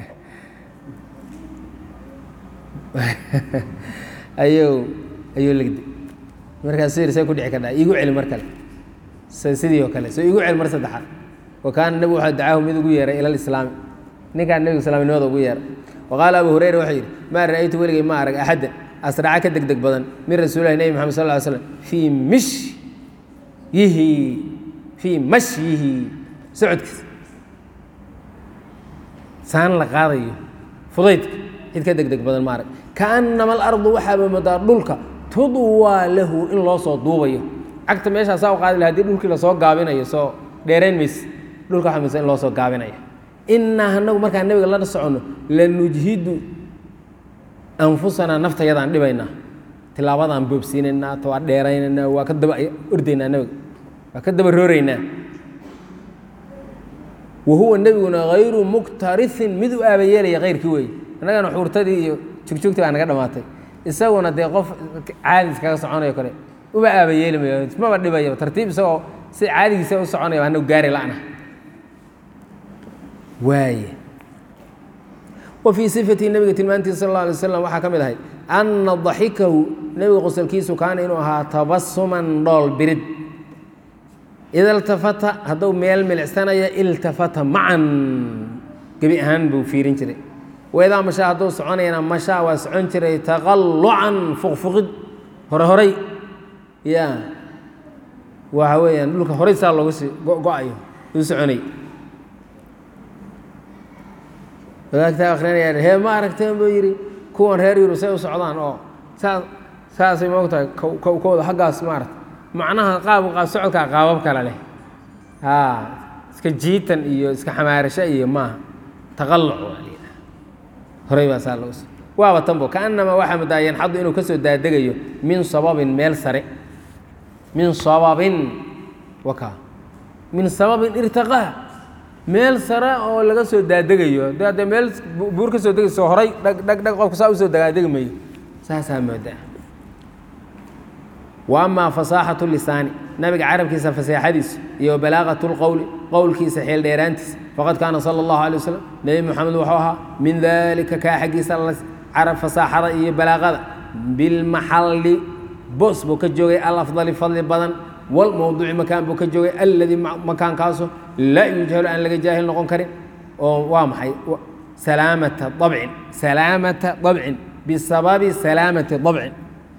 ayuu ayuu lagdi markaas sir ku dhici ka dhaay igu celi mar kale sidii oo kale soo igu celi mar saddexaad وكان النبي واحد دعاهم يدعو يرى إلى الإسلام نكان النبي صلى الله عليه وسلم يرى وقال أبو هريرة وحيد ما رأيت ولي ما أرى أحد أسرع كدك دك بدن من رسول الله النبي محمد صلى الله عليه وسلم في مش يهي في مشيه سعد سان لقاضي فضيت حيد كدك دك بدن ما أرى kaannama alardu waxaaba moodaa dhulka tudwaa lahu in loo soo duubayo cagta meeshaa saa u qaadi laha hadii dhulkii lasoo gaabinayo soo dheerayn mayse dhulka waxaa maysa in loo soo gaabinayo innaa anagu markaan nebiga la soconno lanujhidu anfusanaa naftayadaan dhibaynaa tilaabadaan boobsiinaynaa waa dheeraynaynaa waa ka daba ordaynaa nebiga waa ka daba rooraynaa wahuwa nebiguna hayru muktarisin mid u aabayeelaya kayrkii wey annagana xuurtadii iyo jugjugtii baa naga dhamaatay isaguna dee qof caadi iskaga soconayo kale uba aabayeeli mayo ismaba dhibayaba tartiib isagoo si caadigiisa u soconaya anagu gaari la'na waaye wa fii sifatihi nebiga tilmaantiisa sal alla alay waslam waxaa ka mid ahayd anna daxikahu nebiga qosolkiisu kaana inuu ahaa tabasuman dhool birid ida iltafata hadduu meel milicsanayo iltafata macan gebi ahaan buu fiirin jiray waidaa mashaa hadduu soconayana mashaa waa socon jiray taqallucan fuqfuqid hore horay ya waxa weeyaan dhulka horay saa looga sii go-ayo uu soconay wadaagtaa akrinaya hee ma aragteen buu yidhi kuwan reer yurub say u socdaan oo saa saasay moogtahay kowda xaggaas maarata macnaha qaab qaab socodkaa qaabab kale leh haa iska jiitan iyo iska xamaarasho iyo maaha taqalluc waa layidhaha horay baa saa looga sii waaba tanbo kaanama waxaa moodaa yanxadu inuu ka soo daadegayo min sababin meel sare min sababin waka min sababin irtiqaa meel sare oo laga soo daadegayo de haddee meel buur ka soo degayso horay dhag dhag dhag qofka saa u soo daadegi mayo saasaa moodaa wa amaa fasaaxatu lisaani nabiga carabkiisa faseexadiisa iyo balaaqatu lqowli qowlkiisa xeel dheeraantiisa faqad kaana sala allahu alay wasalam nebi moxamed wuxuu ahaa min dalika kaa xaggiisa carab fasaaxada iyo balaaqada bilmaxalli boos buu ka joogay alafdali fadli badan walmowduuci makaan buu ka joogay alladii makaankaasu laa yujhalu aan laga jaahil noqon karin oo waa maxay salaamata dabcin salaamata dabcin bisababi salaamati dabcin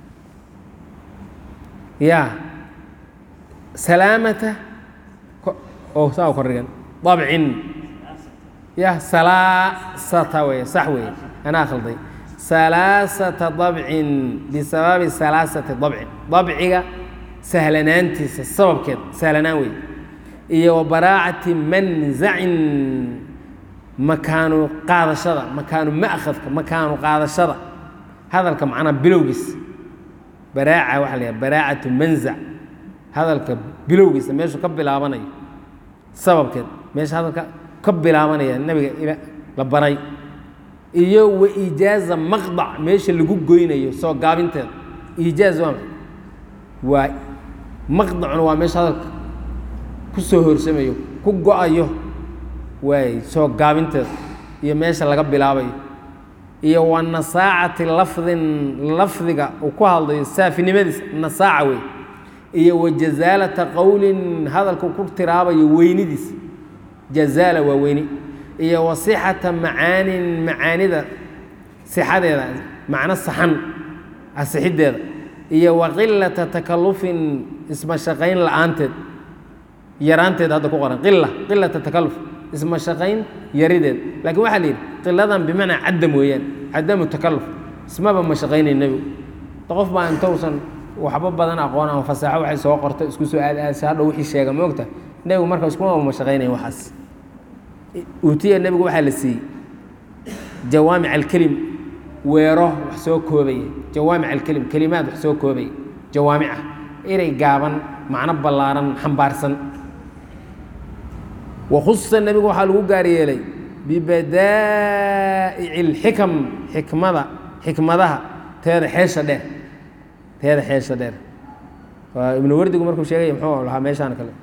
ya salaamata oo saa u kordhigan dabcin ya salaasata wey sax wey anaa khalday salaasata dabcin bisababi salaasati dabcin dabciga sahlanaantiisa sababkeed sahlanaan wey iyo wa baraacati manzacin makaanu qaadashada makaanu ma'khadka makaanu qaadashada hadalka macnaa bilowgiisa baraaca waxa la yidhaha baraacatu manzac hadalka bilowgiisa meeshuu ka bilaabanayo sababkeed meesha hadalka ka bilaabanaya nabiga la baray iyo wa iijaaza maqdac meesha lagu goynayo soo gaabinteeda iijaaz waa waa maqdacuna waa meesha hadalka ku soo horsamayo ku go-ayo waay soo gaabinteeda iyo meesha laga bilaabayo iyo wa nasaacati lafdin lafdiga uu ku hadlayo saafinimadiisa nasaaca wey iyo wa jazaalata qowlin hadalka ku tiraabayo weynidiisa jazaala waa weyni iyo wa sixata macaanin macaanida sixadeeda macno saxan asixiddeeda iyo wa qilata takalufin isma shaqayn la-aanteed yaraanteed hadda ku qoran qila qilata takaluf isma shaqayn yarideed laakiin waxaa la yidhi qiladan bimacnaa cadam weeyaan cadamu takaluf ismaba ma shaqaynay nebigu qof baa intousan waxba badan aqoon ama fasaaxo waxay soo qortay isku soo aad aadsa hadhow wixii sheega ma ogta nebigu marka iskuma ma shaqaynayn waxaas uutiya nebigu waxaa la siiyey jawaamic alkelim weero wax soo koobaya jawaamic alkelim kelimaad wax soo koobaya jawaamica erey gaaban macno ballaaran xambaarsan wakhusa nebigu waxaa lagu gaar yeelay bibadaa'ici اlxikam xikmada xikmadaha teeda xeesha dheer teeda xeesha dheer waa ibnu wardigu markuu sheegaya muxuu lahaa meeshaan kale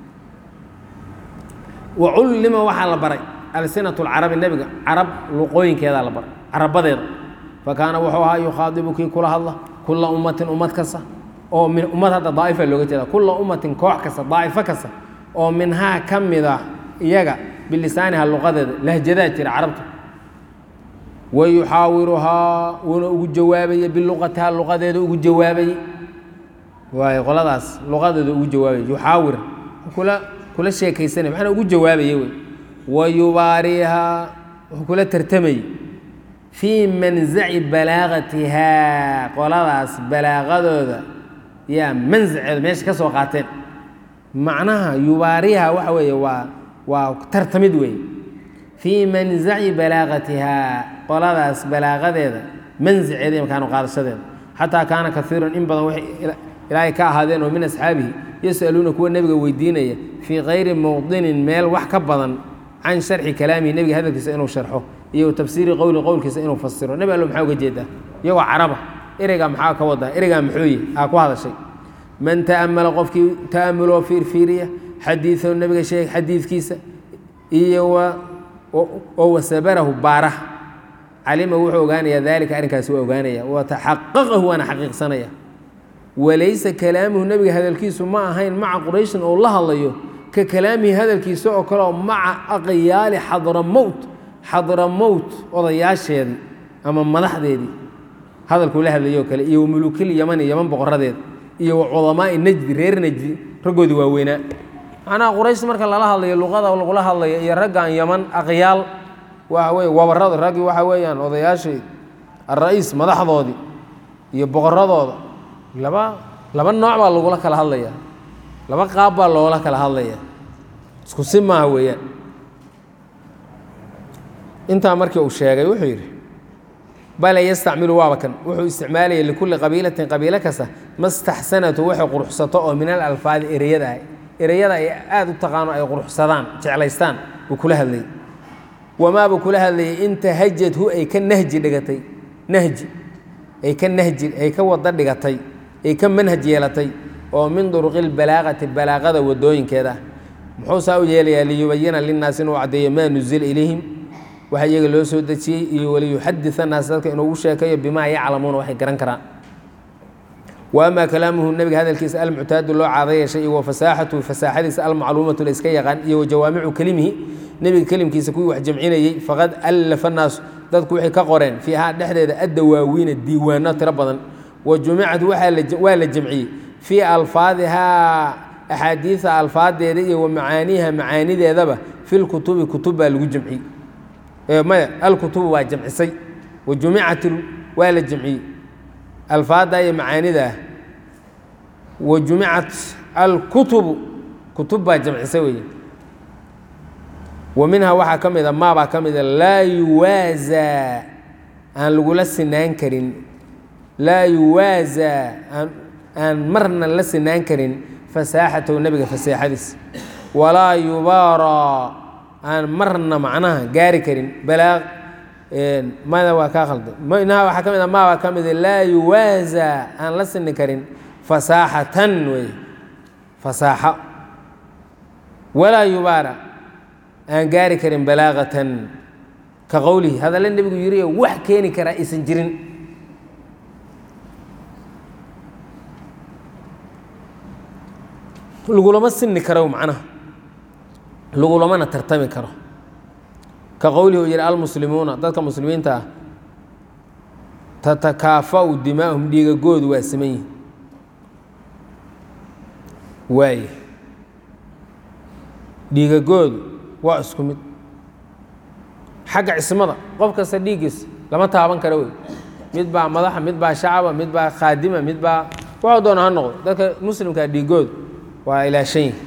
wacullima waxaa la baray alsinatu lcarabi nebiga carab luqooyinkeedaa la baray carabadeeda fakaana wuxuu ahaa yukhaadibu kii kula hadla kula ummatin ummad kasta oo min ummad hadda daa'ifa looga jeeda kula ummatin koox kasta daa'ifo kasta oo minhaa ka mid ah iyaga bilisaaniha luqadeeda lahjadaa jira carabta wayuxaawiruhaa wuuna ugu jawaabaya biluqatiha luqadeeda ugu jawaabayey waayo qoladaas luqadeeda ugu jawaabaya yuxaawir kula kula sheekaysanay maxaana ugu jawaabayey wey wayubaarihaa wuxuu kula tartamayey fii manzaci balaaqatihaa qoladaas balaaqadooda yaa manzaceeda meesha ka soo qaateen macnaha yubaariha waxa weeye waa waa tartamid weeye fii manzaci balaaqatihaa qoladaas balaaqadeeda manzaceeda iyo makaanu qaadashadeeda xataa kaana kaiirun in badan waxay ilaahay ka ahaadeen oo min asxaabihi yas'aluuna kuwa nebiga weydiinaya fii kayri mowdinin meel wax ka badan can sharxi kalaamihi nebiga hadalkiisa inuu sharxo iyo tafsiiri qowli qowlkiisa inuu fasiro nebi allo maxaa uga jeedaa iyagoo caraba ereygaa maxaa ka wadaa ereygaa muxuuye aa ku hadashay man ta'amala qofkii ta'amuloo fiirfiiriya xadiidahu nebiga sheeg xadiidkiisa iyo oo wasabarahu baaraha calima wuxuu ogaanayaa daalika arrinkaasi waa ogaanaya wataxaqaqahu waana xaqiiqsanaya walaysa kalaamuhu nebiga hadalkiisu ma ahayn maca qurayshin oo la hadlayo ka kalaamihi hadalkiisa oo kale oo maca aqyaali xadramowt xadramowt odayaasheedii ama madaxdeedii hadalkuu la hadlayo kale iyo mulukil yamani yaman boqoradeed iyo cudamaai najdi reer najdi raggoodii waaweynaa macnaha quraysh marka lala hadlayo luqada lagula hadlayo iyo raggan yaman aqyaal waxa weye wabarada raggii waxa weeyaan odayaashii alra-iis madaxdoodii iyo boqoradooda laba laba nooc baa lagula kala hadlayaa laba qaab baa loola kala hadlayaa isku si maaha weeyaan intaa markii uu sheegay wuxuu yidhi bale yastacmilu waaba kan wuxuu isticmaalaya likulli qabiilatin qabiilo kasta ma staxsanatu waxay quruxsato oo min al alfaadi ereyada ah ereyada ay aada u taqaano ay quruxsadaan jeclaystaan buu kula hadlayay wamaabuu kula hadlayay intahajadhu ay ka nahji dhigatay nahji ay ka nahji ay ka wada dhigatay ay ka manhaj yeelatay oo min duruqi lbalaaqati balaaqada wadooyinkeeda muxuu saa u yeelayaa liyubayina linnaasi inuu caddeeyo maa nuzila ilayhim waxa iyaga loo soo dejiyey iyo waliyuxaditha naas dadka inuugu sheekayo bimaa yaclamuuna waxay garan karaan wa amaa kalaamuhu nebiga hadalkiisa almuctaadu loo caada yeeshay iyo wa fasaaxatuhu fasaaxadiisa almacluumatu la iska yaqaan iyo wa jawaamicu kelimihi nebiga kelimkiisa kuwii wax jamcinayey faqad allafa naasu dadku waxay ka qoreen fiihaa dhexdeeda addawaawiina diiwaano tiro badan wa jumicad waa la jamciyey fii alfaadihaa axaadiida alfaadeeda iyo wa macaaniiha macaanideedaba fi lkutubi kutub baa lagu jamciyey maya alkutubu waa jamcisay wa jumicat waa la jamciyey alfaada iyo macaanidaa wa jumicat alkutubu kutub baa jamcisay wey wa minhaa waxaa ka mida maabaa ka mida laa yuwaasaa aan lagula sinaan karin laa yuwaasaa aan aan marna la sinaan karin fasaaxatow nebiga fasaaxadiis walaa yubaaraa aan marna macnaha gaari karin balaaq mada waa kaa khalda minhaa waxaa ka mid a maabaa ka mida laa yuwaasaa aan la sini karin fasaaxatan wey fasaaxo walaa yubaara aan gaari karin balaaqatan ka qowlihi hadalla nebigu yiri wax keeni karaa aysan jirin lagulama sini karo macnaha lagulamana tartami karo ka qowlihi uu yihi almuslimuuna dadka muslimiinta ah tatakaafau dimaahum dhiigagoodu waa siman yihin waaye dhiigagoodu waa isku mid xagga cismada qof kasta dhiiggiis lama taaban karo wey mid baa madaxa mid baa shacaba mid baa khaadima mid baa waxuu doona ha noqdo dadka muslimkaa dhiigoodu waa ilaashan yihin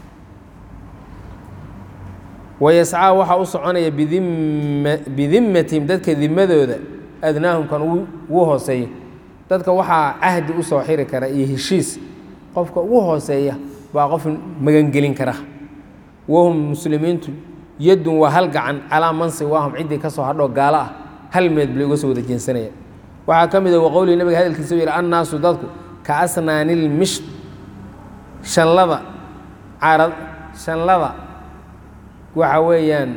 wayascaa waxaa u soconaya bidimmatihim dadka dimadooda adnaahum kan ugu hooseeya dadka waxaa cahdi u soo xiri kara iyo heshiis qofka ugu hooseeya baa qof magangelin kara wahum muslimiintu yadun waa hal gacan calaa mansi waahum ciddii ka soo hadhoo gaalo ah hal meed bay uga soo wada jeensanaya waxaa ka mid a waqowlihi nabiga hadalkiisa u yihi annaasu dadku ka asnaanilmisht shanlada carad shanlada waxa weeyaan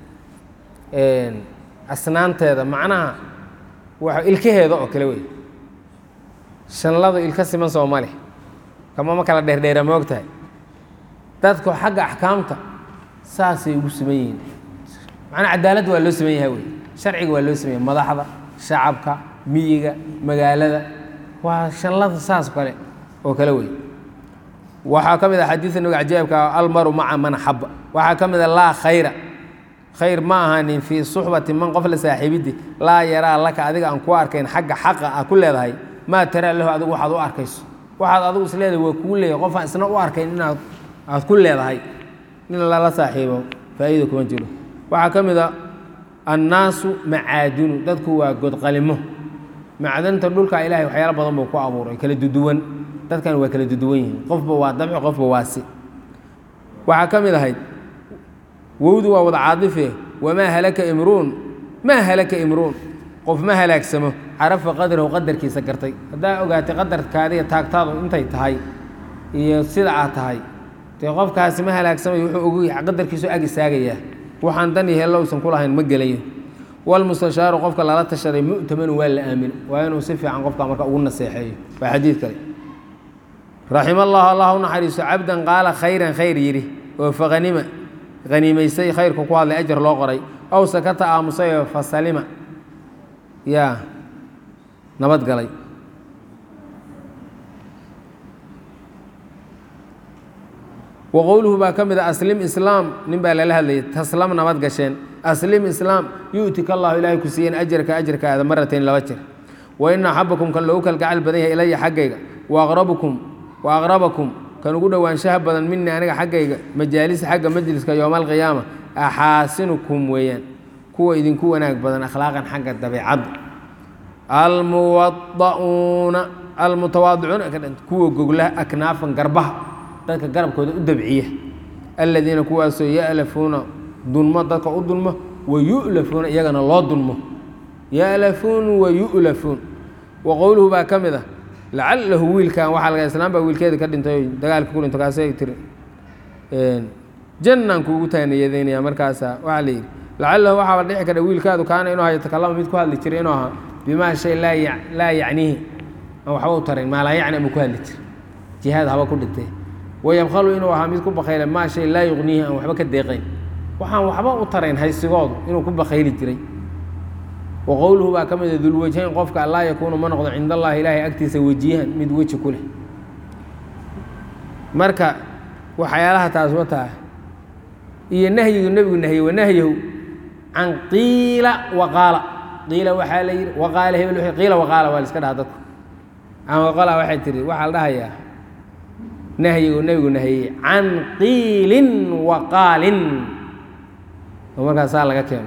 asnaanteeda macnaha waa ilkaheeda oo kale wey shanladu ilka siman sooma leh kama ma kala dheerdheera moog tahay dadku xagga axkaamta saasay ugu siman yihiin macnaa cadaaladda waa loo siman yahay wey sharciga waa loo siman yahay madaxda shacabka miyiga magaalada waa shanlada saas kale oo kale wey waxaa ka mid a xadiida nabiga cajaa'ibka almaru maca man axaba waxaa ka mid a laa khayra khayr ma ahanin fii suxbati man qof la saaxiibidi laa yaraa laka adiga aan ku arkayn xagga xaqa ah ku leedahay maa taraa lahu adigu waxaad u arkayso waxaad adigu is leedahay waa kuu leeyahay qofaan isna u arkayn inaad aad ku leedahay in lala saaxiibo faa'iido kuma jiro waxaa ka mid a annaasu macaadinu dadku waa godqalimo macdanta dhulka ilaahay waxyaalo badan buu ku abuuray kala duduwan dadkan waa kala duduwan yihiin qofba waa dabci qofba waa si waxaa ka mid ahayd wowdu waa wada caadife wamaa halaka imruun maa halaka imruun qof ma halaagsamo carafa qadrahu qadarkiisa gartay haddaa ogaatay qadarkaadiga taagtaadu intay tahay iyo sida aad tahay dee qofkaasi ma halaagsamayo wuxuu ogu qadarkiisu ag istaagayaa waxaan dan iyo hello uusan ku lahayn ma gelayo walmustashaaru qofka lala tashaday mu'tamanu waa la aamino waa inuu si fiican qofka marka ugu naseexeeyo waa xadiid kale raxima allahu allah u naxariiso cabdan qaala khayran khayr yidhi oo faqanima haniimaysay khayrka ku hadlay ajar loo qoray aw sakata aamusay oo fasalima yaa nabad galay wa qowluhu baa ka mid a aslim islaam nin baa lala hadlayay taslam nabad gasheen aslim islaam yu'tika allahu ilaahay ku siiyeen ajarka ajarkaada maratayn laba jir wa ina axabakum kan loogu kalgacal badan yahay ilaya xaggayga wa aqrabukum wa aqrabakum kan ugu dhowaanshaha badan minii aniga xaggayga majaalisa xagga majliska yowma alqiyaama axaasinukum weeyaan kuwa idinku wanaag badan akhlaaqan xagga dabeecadda almuwada'uuna almutawaadicuuna ka dhanta kuwa goglaha aknaafan garbaha dadka garabkooda u dabciya aladiina kuwaasoo ya'lafuuna dunmo dadka u dulmo wa yu'lafuuna iyagana loo dulmo ya'lafuun wa yu'lafuun wa qowluhu baa ka mid ah lacalahu wiilkan waxaa laga islaam baa wiilkeeda ka dhintay dagaalka ku dhinto kaasay tiri jannaan kuugu taaniyadaynaya markaasa waxaa la yidhi lacalahu waxaaba dhici kadha wiilkaadu kaana inuu hayo takalama mid ku hadli jiray inuu ahaa bimaa shay laa laa yacniihi aan waxba u tarayn maa laa yacni ama ku hadli jira jihaad haba ku dhintay wayabkhalu inuu ahaa mid ku bakayla maa shay laa yuqniihi aan waxba ka deeqayn waxaan waxba u tarayn haysigoodu inuu ku bakayli jiray wa qowluhu baa ka mid a dulwajhayn qofka allaa yakuunu ma noqdo cinda allahi ilaahay agtiisa wajihan mid weji ku leh marka waxyaalaha taas wataa iyo nahyigu nebigu nahye wanahyahu can qiila waqaala qiila waxaa la yidhi waqaala hebel w qiila waqaala waa la iska dhaha dadku can waqaala waxay tihi waxaa la dhahayaa nahyigu nebigu nahiyey can qiilin waqaalin oo markaasaa laga keeno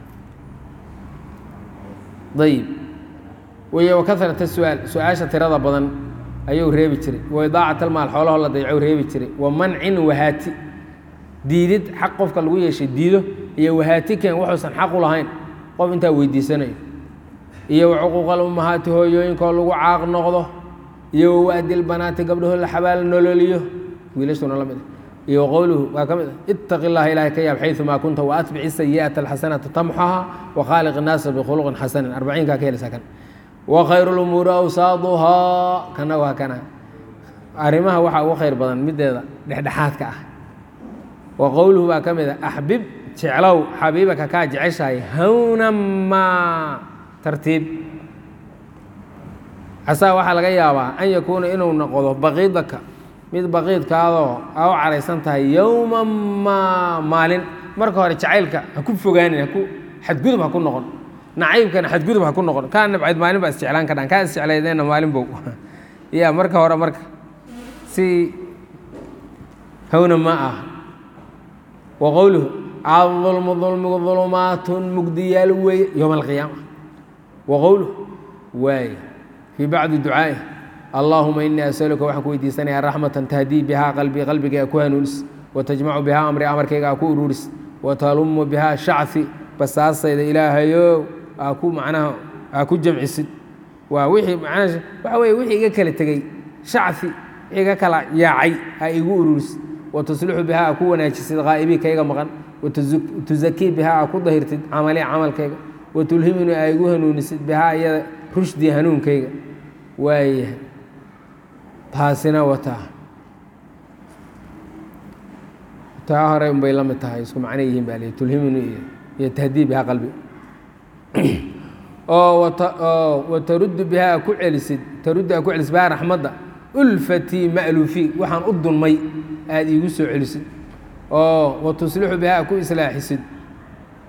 ayib wey wakahrata suaal su-aasha tirada badan ayuu reebi jiray wa idaacat almaal xoolaho la dayacou reebi jiray wa mancin wahaati diidid xaq qofka lagu yeeshay diido iyo wahaati keen waxuusan xaq u lahayn qof intaa weydiisanayo iyo wa cuquuqal ummahaati hooyooyinkoo lagu caaq noqdo iyo wawaadil banaati gabdhaho la xabaal nololiyo wiilashuna la mid iyo qowluhu waa ka mid ah ittaqi llaha ilaahay ka yaab xayumaa kunta waatbici sayi'ata alxasanata tamxaha wakhaaliq innaasa bikhuluqin xasanin arbaciinkaa ka heleysaa kan wa khayru lumuuri awsaaduhaa kana waa kana arrimaha waxaa ugu khayr badan mideeda dhexdhexaadka ah wa qowluhu baa ka mid ah axbib jeclow xabiibaka kaa jeceshahay hawnan maa tartiib casaa waxaa laga yaabaa an yakuuna inuu noqdo baqiidaka mid baqiidkaadoo aa u caraysan tahay yowman maa maalin marka hore jacaylka ha ku fogaanin haku xadgudub ha ku noqon nacaybkana xadgudub ha ku noqon kaa nabcayd maalin baa isjeclaan kadhaan kaa isjeclaydeenna maalin bow ya marka hore marka si hawna ma ah wa qowluhu adulmu dulmigu dulumaatun mugdiyaal weeye yowma alqiyaama wa qowluhu waay fii bacdi ducaa'i allaahuma inii asaluka waxaan ku weydiisanayaa raxmatan tahdii bihaa qalbii qalbigayga ku hanuunis watajmacu bihaa amri amarkayga aa ku uruuris watalumu bihaa shacfi basaasayda ilaahayow aa ku macnaha aa ku jamcisid waa wixii macnaha waxa weye wixii iga kala tegey shacfi wixii iga kala yaacay aa igu uruuris watuslixu bihaa aa ku wanaajisid qaa'ibii kayga maqan watuzakii bihaa aa ku dahirtid camali camalkayga watulhimini aa igu hanuunisid bihaa iyada rushdii hanuunkayga waayahay taasina wataa taa hore unbay la mid tahay isku macno yihiin baa l tulhiminu iyo iyo tahdiib bihaa qalbi oo oo wataruddu bihaa ku celisid taruddu aa ku celisid bihaa raxmadda ulfatii ma'luufi waxaan u dulmay aada iigu soo celisid oo watuslixu bihaa ku islaaxisid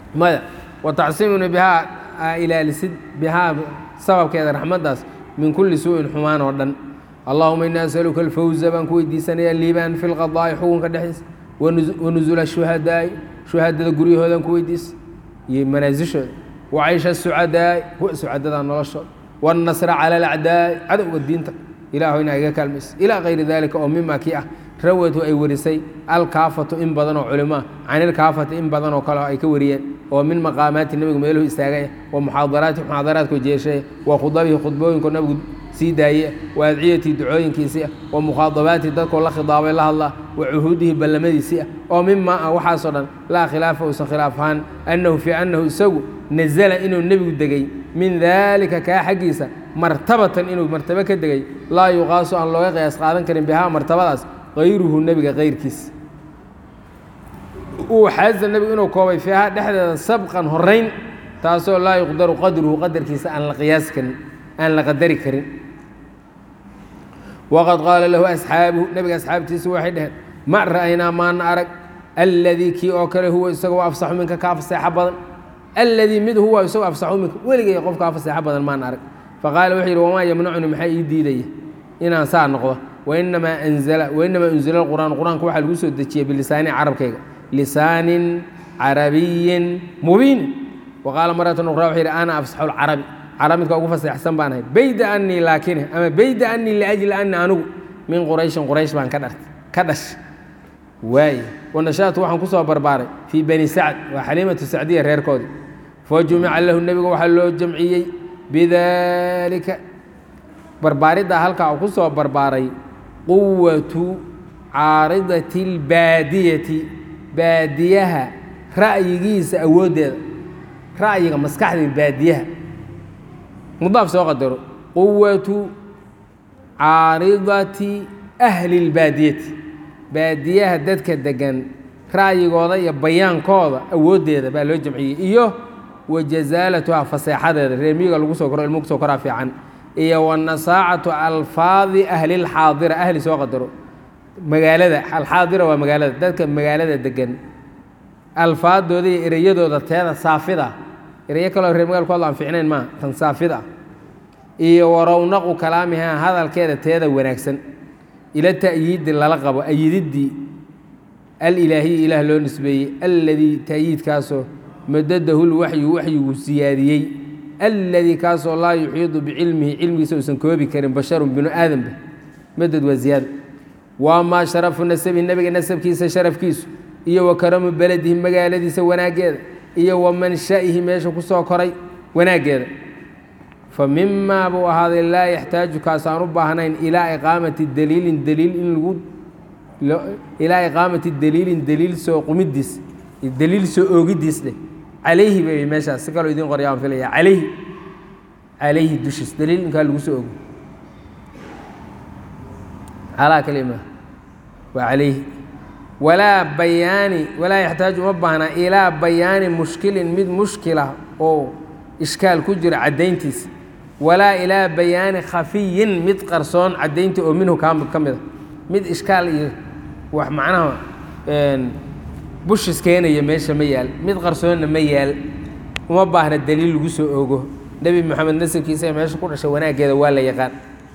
ماذا وتعصمنا بها إلى لسد بها سبب كذا رحمة داس من كل سوء حمان ودن اللهم إنا نسألك الفوز بانكو دي سنة الليبان في القضاء حقوق كدحس ونزول الشهداء شهداء قريه هذا كويديس يمنازش وعيش السعداء هو سعداء النشر والنصر على الأعداء عدو الدين إلى هنا كالمس إلى غير ذلك أو مما كيه روته أي ورسي الكافة إن بدن علماء عن الكافة إن بدن وكلا أي كوريا ومن مقامات النبي ميله استاجية ومحاضرات محاضرات كجيشة وخطبه خطبه كنا نبي سيداية وأدعية دعوين كيسية ومخاطبات ذلك الله خطاب الله الله وعهوده بلمدي سيئة ومما وحصلا لا خلاف وس خلافان أنه في أنه سو نزل إنه النبي الدقي من ذلك كحقيسة مرتبة إنه مرتبة كدقي لا يقاس أن لا يقاس قادن كريم بها مرتبة غيره النبي غير كيس وحاز النبي إنه كوي فيها دحدة سبقا هرين تاسو لا يقدر قدره قدر كيس أن القياس كريم أن لقدر كريم وقد قال له أصحابه نبي أصحاب تسوى واحد ما رأينا ما نعرق الذي كي أوكله هو يسوى أفصح منك كاف السحابة الذي مد هو يسوى أفصح منك ولقي يقف كاف السحابة ما نعرق فقال وحير وما يمنعني من حي يدي إن صار نقضة وإنما أنزل وإنما أنزل القرآن القرآن كوحل الوسود دتشي بلسان عرب كيك لسان عربي مبين وقال مرة أخرى وحير أنا أفصح العربي عربي كأوقف أحسن بانه بيد أني لكنه أما بيد أني لأجل أن أنا من قريش قريش بان كدرت كدش واي ونشأت وحن كسوة برباري في بني سعد وحليمة السعدية رير كودي فجمع له النبي وحلو الجمعية بذلك برباري ده هلك أو كسوة برباري قوة عارضة البادية باديها رأي جيس أود رأي مسكح البادية مضاف سوى قدره قوة عارضة أهل البادية بادية هددك الدقان رأي قوضي بيان قوضة أود هذا بقى له جمعية إيوه وجزالتها فصيحة هذا رميق المكسوكرة المكسوكرة في عن إيه والنصاعة ألفاظ أهل الحاضرة أهل سوى قدره مقالة الحاضرة ومقالة ذلك مقالة الدقان ألفاظ دودي إريدو ذات صافدة إريا كلا رميق القوضة في عنين ما تنصافدة إيه ورونق كلامها هذا الكذا تهذا ونكسن إلى تأييد اللقب أيد دي الإلهي إله له نسبي الذي تأييد كاسو مدده الوحي وحي سيادي الذي كاسو الله يحيط بعلمه علمه سوسن كوبي كريم بشر بن آدم به مدد وزيادة وما شرف النسب النبي النسب كيس شرف كيس إيه وكرم بلده مقالدي سونا كذا إيه ومن شائه ماشي كسو كري ونا كذا فمما أبو هذا لا يحتاج كاسان ربهنين إلى إقامة الدليل دليل إن الوجود إلى إقامة الدليل دليل سو قمدس الدليل سو أوجدس له عليه بمشى سكالو يدين قريان في ليه عليه عليه الدشس دليل إن كان الوسوق على كلمة وعليه ولا بيان ولا يحتاج ربهنا إلى بيان مشكل مد مشكلة أو إشكال كجر عدينتيس ولا إلى بيان خفي مد قرصون عدينتي أو منه كام بكمل مد إشكال ومعناه بوش سكينة يمشي ميال مد قرصون ميال وما بحر الدليل وجسوا أوجه نبي محمد نسل كيسة ماشي كل شوانا كذا ولا يقال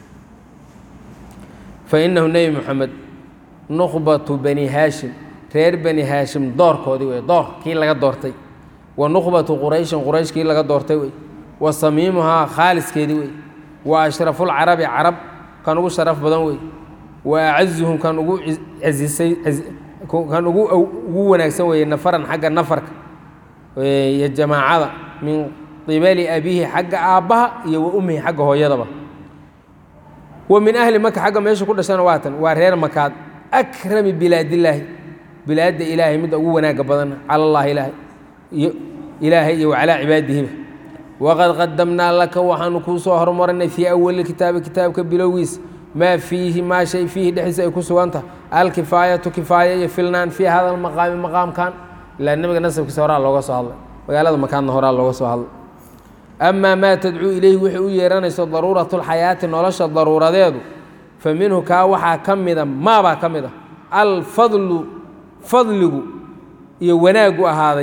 فإنه النبي محمد نخبة بني هاشم غير بني هاشم دار كودي دار كي لقى دارتي ونخبة قريش قريش كي لقى دارتي وصميمها خالص كيدي وأشرف العرب عرب كانوا شرف بدنوي وأعزهم كانوا عزيز عز كانوا هو نكسوي نفرا حق النفر يا جماعة من قبل أبيه حق أبها وأمه حق هو يضبه ومن أهل مكة حق ما يشوف كل سنوات وغير مكان أكرم بلاد الله بلاد إلهي مد هو ناقبضنا على الله إلهي إلهي وعلى عباده وقد قدمنا لك وحنكون صهر مرنا في أول الكتاب كتابك بلويس ما فيه ما شيء فيه دحس يكون سوانته الكفاية كفاية يفلنا في هذا المقام مقام كان لأن نبغى نسب كسورة الله وصهل وقال هذا مكان نهار الله وصهل أما ما تدعو إليه وحي يرانيس ضرورة الحياة نولش الضرورة ذي فمنه كاوحا كمدا ما با كمدا الفضل فضله يوناقوا هذا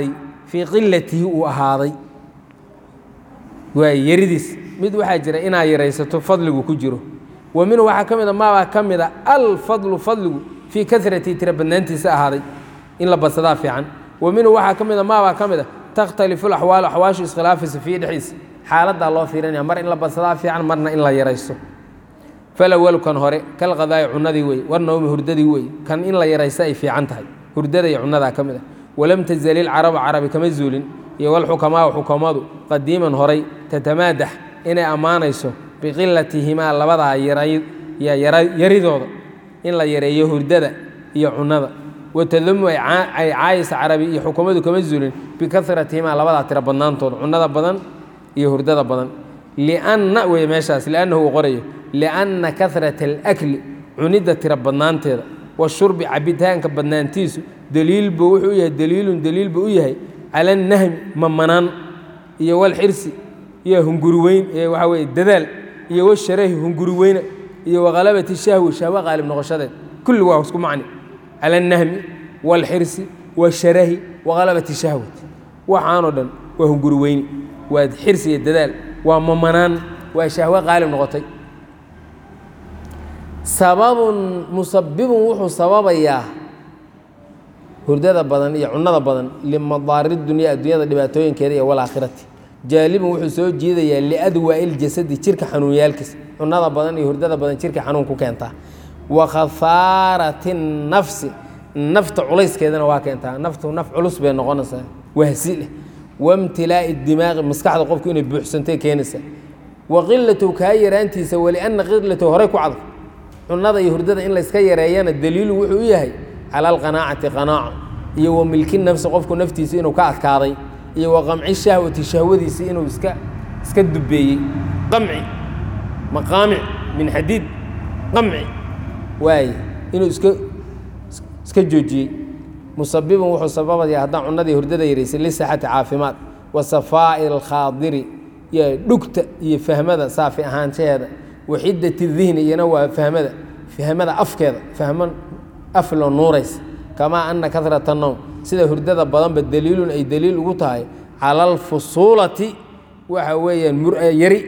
fii qilatihi uu ahaaday waa yaridiis mid waxaa jira inaa yaraysato fadligu ku jiro wa minhu waxaa ka mida maabaa ka mida alfadlu fadligu fii karati tira badnaantiisa ahaaday in la badsadaa fiican wa minhu waxaa ka mida maabaa ka mida takhtalifu laxwaalu axwaashu iskhilaafaysa fii dhexdiisa xaaladdaa loo fiirinaya mar in la badsadaa fiican marna in la yaraysto falawalu kan hore kalqadaa'i cunadii wey warnawmi hurdadii wey kan in la yaraysto ay fiican tahay hurdada iyo cunadaa ka mid ah walam tazali lcarabu carabi kama zuulin iyo walxukamaau xukamadu qadiiman horay tatamaadax inay ammaanayso biqilatihimaa labadaa yaridooda in la yareeyo hurdada iyo cunada watadamu ay caayisa carabi iyo xukumadu kama zuulin bikasratihimaa labadaa tiro badnaantooda cunada badan iyo hurdada badan lianna wey meeshaas liannahu uu qorayo lianna kasrata alakli cunidda tiro badnaanteeda washurbi cabitaanka badnaantiisu daliilbu wuxuu u yahay daliilun daliilbu u yahay cala annahmi mamanaan iyo walxirsi iyo hunguriweyn waxaa weye dadaal iyo washarahi hunguriweyne iyo waqalabati shahwi shahwo qaalib noqoshadeed kulli waa isku macni cala annahmi walxirsi washarahi waqalabati shahwati waxaanoo dhan waa hunguriweyne waa xirsi iyo dadaal waa mamanaan waa shahwo qaalib noqotay sababun musabibun wuxuu sababayaa hurdada badan iyo cunada badan limadaari dunya addunyada dhibaatooyinkeeda iyo walaakhirati jaalibun wuxuu soo jiidayaa liadwaa'i ljasadi jirka xanuunyaalkiisa cunada badan iyo hurdada badan jirka xanuun ku keentaa wa khasaarati nafsi nafta culayskeedana waa keentaa naftu naf culus bay noqonaysaa wahsi leh wamtilaa'i dimaaqi maskaxda qofku inay buuxsantay keenaysaa wa qilatu kaa yaraantiisa walianna qilatu horey ku cadaf cunada iyo hurdada in layska yareeyana daliilu wuxuu u yahay cala alqanaacati qanaaco iyo wa milki nafsi qofku naftiisa inuu ka adkaaday iyo wa qamci shahwati shahwadiisi inuu iska iska dubeeyey qamci maqaamic min xadiid qamci waaye inuu iska iska joojiyey musabibun wuxuu sababayaa haddaan cunadii hurdada yaraysay lisixati caafimaad wa safaa'i alkhaadiri iyo dhugta iyo fahmada saafi ahaanshaheeda waxidati dihni iyana waa fahmada fahmada afkeeda fahman af loo nuurays kamaa ana kasrata nowm sida hurdada badanba daliilun ay daliil ugu tahay cala alfusuulati waxa weeyaan mura yari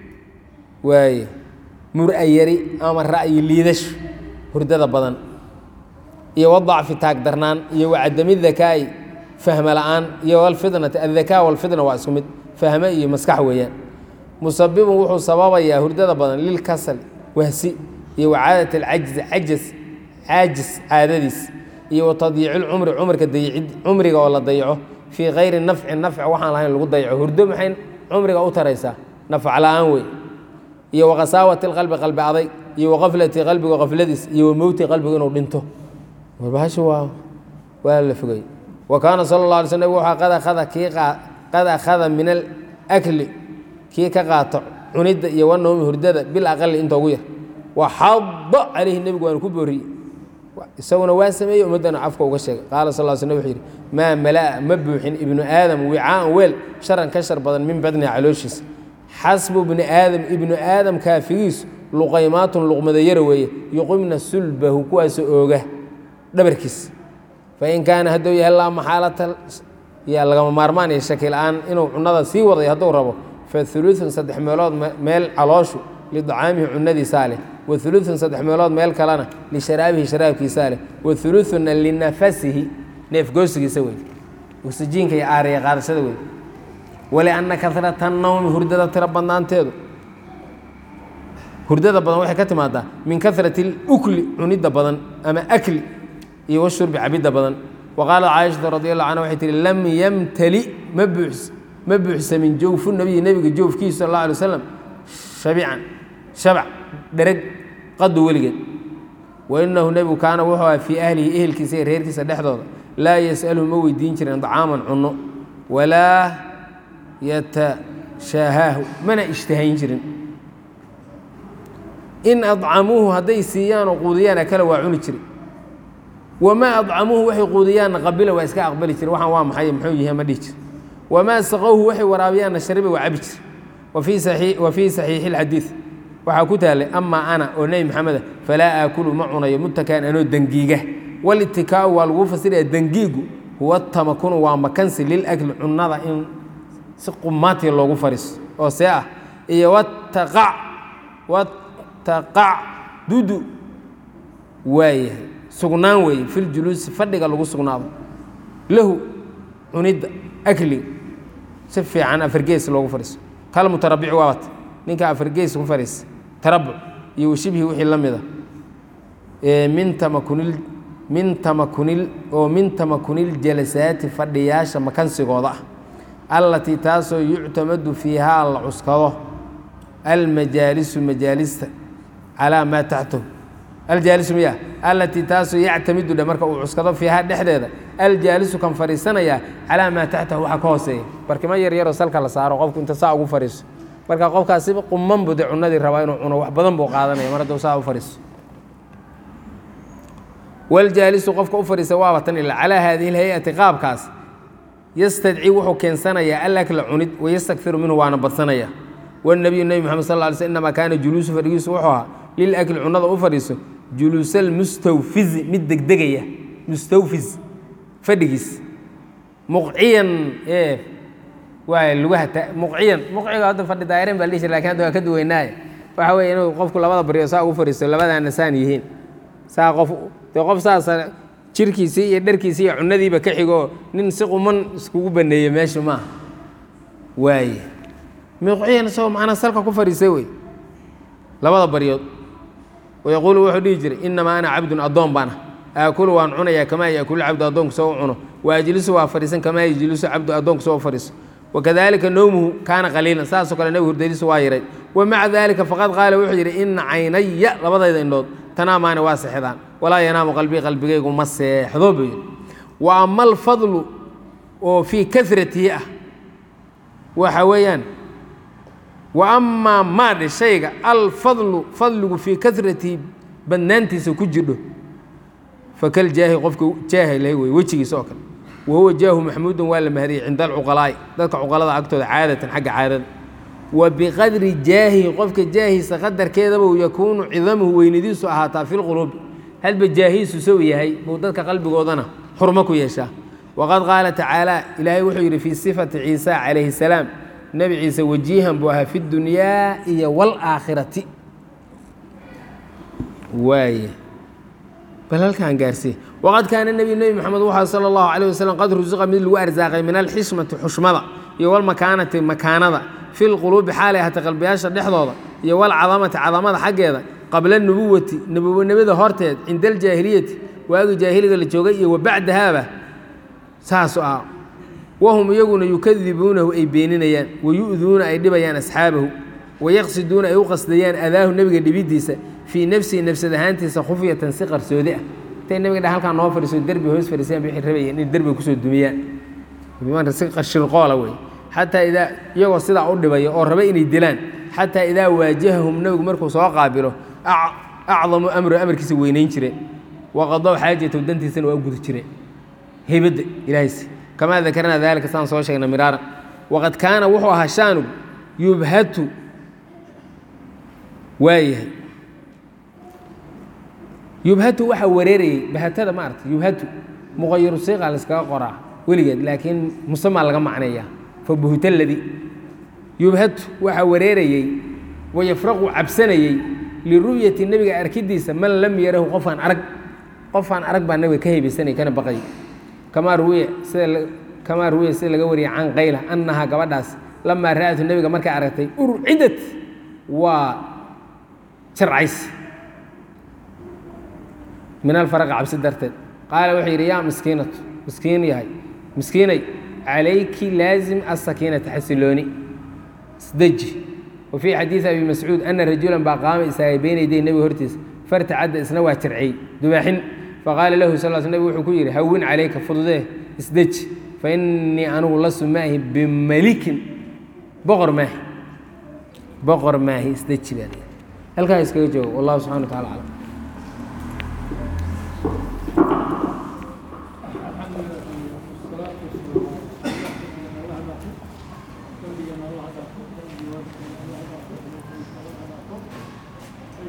waaye mura yari ama ra'yi liidasho hurdada badan iyo wadacfi taagdarnaan iyo wacadami dakaa'i fahma la'aan iyo walfidnati addakaa walfidna waa isku mid fahme iyo maskax weeyaan musabibun wuxuu sababayaa hurdada badan lilkasal wahsi iyo wacaadat alcajzi cajas caajis caadadiis iyo watadyiici lcumri cumrika dayicid cumriga oo la dayaco fii kayri nafcin nafci waxaan lahayn lagu dayaco hurdo maxay cumriga u taraysaa nafc la'aan wey iyo waqasaawati lqalbi qalbi aday iyo waqaflati qalbiga qafladiis iyo wamowti qalbiga inuu dhinto warbahashi waa waa la fogay wa kaana sala اllah alay slm wuxuu qad akhada kii qad akhada min alakli kii ka qaato cunidda iyo wanawmi hurdada bil aqali inta ugu yar waxadda calayhi nebigu waanu ku booriyey isaguna waa sameeyey ummaddana afka uga sheegay qaala sal l slm wuxuu yidhi maa mala'a ma buuxin ibnu aadam wicaan weel sharan ka shar badan min badniha calooshiisa xasbu ibni aadam ibnu aadam kaafigiisu luqaymaatun luqmada yara weeye yuqimna sulbahu kuwaasoo ooga dhabarkiisa fain kaana hadduu yahay laa maxaalata yaa lagama maarmaan iyo shaki la-aan inuu cunada sii waday hadduu rabo fa uluun saddex meelood meel calooshu lidacaamihi cunadiisaa leh wa uluun saddex meelood meel kalena lisharaabihi sharaabkiisaa leh wa uluuna linafasihi neefgoosigiisa wey oksijiinka iyo aariya qaadashada wey walianna karata nawmi hurdada tiro badnaanteedu hurdada badan waxay ka timaadaa min karati اlukli cunidda badan ama akli iyo washurbi cabidda badan wa qaalat caaishata radi allahu canha waxay tihi lam yamtali ma buuxs ma buuxsamin jawfu nabiyi nebiga jawfkiisa sal اllah alay waslam shabican shabac dhereg qadu weligeed wa inahu nebigu kaana wuxuu aha fii ahlihi ehelkiisa iyo reerkiisa dhexdooda laa yas'aluhu ma weydiin jirin dacaaman cunno walaa yatashahaahu mana ishtahayn jirin in adcamuuhu hadday siiyaan oo quudiyaan akala waa cuni jiri wamaa adcamuuhu waxay quudiyaanna qabila waa iska aqbali jiri waxaan waa maxay muxuu yahay ma dhihi jir wamaa saqowhu waxay waraabiyaanna shariba waa cabi jir wa fii saxiixi اlxadiid waxaa ku taalay amaa ana oo nebi maxameda falaa aakulu ma cunayo mutakaan anoo dengiiga walitikaau waa laguu fasiraya dengiigu huwa tamakunu waa makansi lilakli cunnada in si qumaati loogu fariiso oo see ah iyo wataqac wataqac dudu waayahay sugnaan weeye fil juluusi fadhiga lagu sugnaado lahu cunidda akliga si fiican afargees loogu fariiso kal mutarabici waabat ninka afargees ku fariis tarabuc iyo washibhi wixii la mida ee min tamakunil min tamakunil oo min tamakunil jalasaati fadhiyaasha makansigooda ah allatii taasoo yuctamadu fiihaa la cuskado almajaalisu majaalista calaa maa taxtahu aljaalisu miya allatii taasoo yactamidu dhe marka uu cuskado fiihaa dhexdeeda aljaalisu kan fariisanayaa calaa maa taxtahu waxa ka hooseeya barkimo yar yaroo salka la saaro qofku inta saa ugu fariiso marka qofkaasi quman buu dee cunadii rabaa inuu cuno wax badan buu qaadanaya mar hadduu saa u fariiso waljaalisu qofka u fariisa waaba tan ila calaa haadihi lhay-ati qaabkaas yastadci wuxuu keensanayaa alakla cunid wayastakfiru minhu waana badsanaya wanabiyu nebi moxamed sal lla alay sl inamaa kaana juluusu fadhigiisu wuxuu ahaa lilakli cunada u fadhiiso juluusalmustawfizi mid degdegaya mustawfiz fadhigiis muqciyan ee waa lugaha muqciyan muqciga hadda fadhi daayireen baa dhihi lakin hadda waa ka duweynaaye waxa weeye inuu qofku labada baryo saa ugu fadhiisto labadaana saan yihiin saa qof dee qof saasa jirkiisii iyo dharkiisii iyo cunadiiba ka xigoo nin si quman iskugu baneeye meesha maaha waaye muqciyan isagoo macnaa salka ku fadhiisay wey labada baryood wayaquulu wuxuu dhihi jiray inamaa ana cabdun addoon baan ah aakulu waan cunayaa kamaa yaakulu cabdu addoonku soo u cuno waajlisu waa fadhiisan kamaa yajlisu cabdu addoonku soo u fadhiiso wakadalika nowmuhu kaana qaliilan saasoo kale nebigu hurdadiisu waa yaray wamaca dalika faqad qaala wuxuu yidhi ina caynaya labadayda indhood tanaamaani waa seexdaan walaa yanaamu qalbii qalbigaygu ma seexdo buu yidhi wa ama alfadlu oo fii karatihi ah waxa weeyaan wa amaa maadhe shayga alfadlu fadligu fii karatihi badnaantiisa ku jirdho fakal jaahi qofka jaahilay wey wejigiisa oo kale wahuwa jaahu maxmuudun waa la mahadiyey cinda alcuqalaa'i dadka cuqalada agtooda caadatan xagga caadada wa biqadri jaahihi qofka jaahiisa qadarkeedaba yakuunu cidamuhu weynadiisu ahaataa fi lquluubi hadba jaahiisu sow yahay buu dadka qalbigoodana xurmo ku yeeshaa waqad qaala tacaala ilaahay wuxuu yidhi fii sifati ciisa calayhi salaam nebi ciise wajiihan buu ahaa fi dunyaa iyo waalaakhirati waaye bal halkaan gaarsiiye waqad kaana nebi nebi moxamed waxaa sala allahu calayh wasalam qad rusiqa mid lagu arsaaqay min alxishmati xushmada iyo walmakaanati makaanada fi lquluubi xaalay ahaatay qalbiyaasha dhexdooda iyo walcadamati cadamada xaggeeda qabla nubuwati nubuwanimada horteed cinda aljaahiliyati waagii jaahiliga la joogay iyo wabacdahaaba saasoo ah wahum iyaguna yukadibuunahu ay beeninayaan wayu'duuna ay dhibayaan asxaabahu wayaqsiduuna ay u qasdayaan adaahu nebiga dhibidiisa fii nafsihi nafsad ahaantiisa khufyatan si qarsoodi ah intay nebiga dha halkaan noo fadhiiso derbi hoos fadhiisayaan bay waxay rabayeen inay derbiga kusoo dumiyaan bimaana si qashilqoola wey xataa idaa iyagoo sidaa u dhibaya oo raba inay dilaan xataa idaa waajahahum nebigu markuu soo qaabilo acdamu amru amarkiisa weynayn jireen waqadow xaajatahu dantiisana waa u gudi jireen heybadda ilaahaysi kamaa dakarnaa daalika saan soo sheegna miraaran waqad kaana wuxuu ahaa shaanugu yubhatu waayahay yubhatu waxaa wareerayey bahatada ma aragta yubhatu muqayiru siiqa layskaga qoraa weligeed laakiin musamaa laga macneeyaa fabuhita ladi yubhatu waxaa wareerayey wayafraqu cabsanayey liru'yati nebiga arkidiisa man lam yarahu qofaan arag qofaan arag baa nebiga ka hebaysanay kana baqay kamaa ruwiya sida kamaa ruwiya sida laga wariyay can qayla annahaa gabadhaas lamaa ra'atu nebiga markay aragtay urcidat waa jarcays min alfaraqi cabsi darteed qaala wuxuu yidhi yaa miskiinatu miskiin yahay miskiinay calayki laazim asakiinata xasilooni isdeji wa fii xadiidi abi mascuud ana rajulan baa qaama istaagay beyna yaday nebiga hortiisa fartacadda isna waa jarciyey dubaaxin faqaala lahu sal sl nebig wuxuu ku yidhi hawin calayka fududee isdeji fa innii anugu lasu maahi bimalikin boqor maahi boqor maahi isdeji baa halkaa iskaga joogo wallahu subxana wa tacala aclam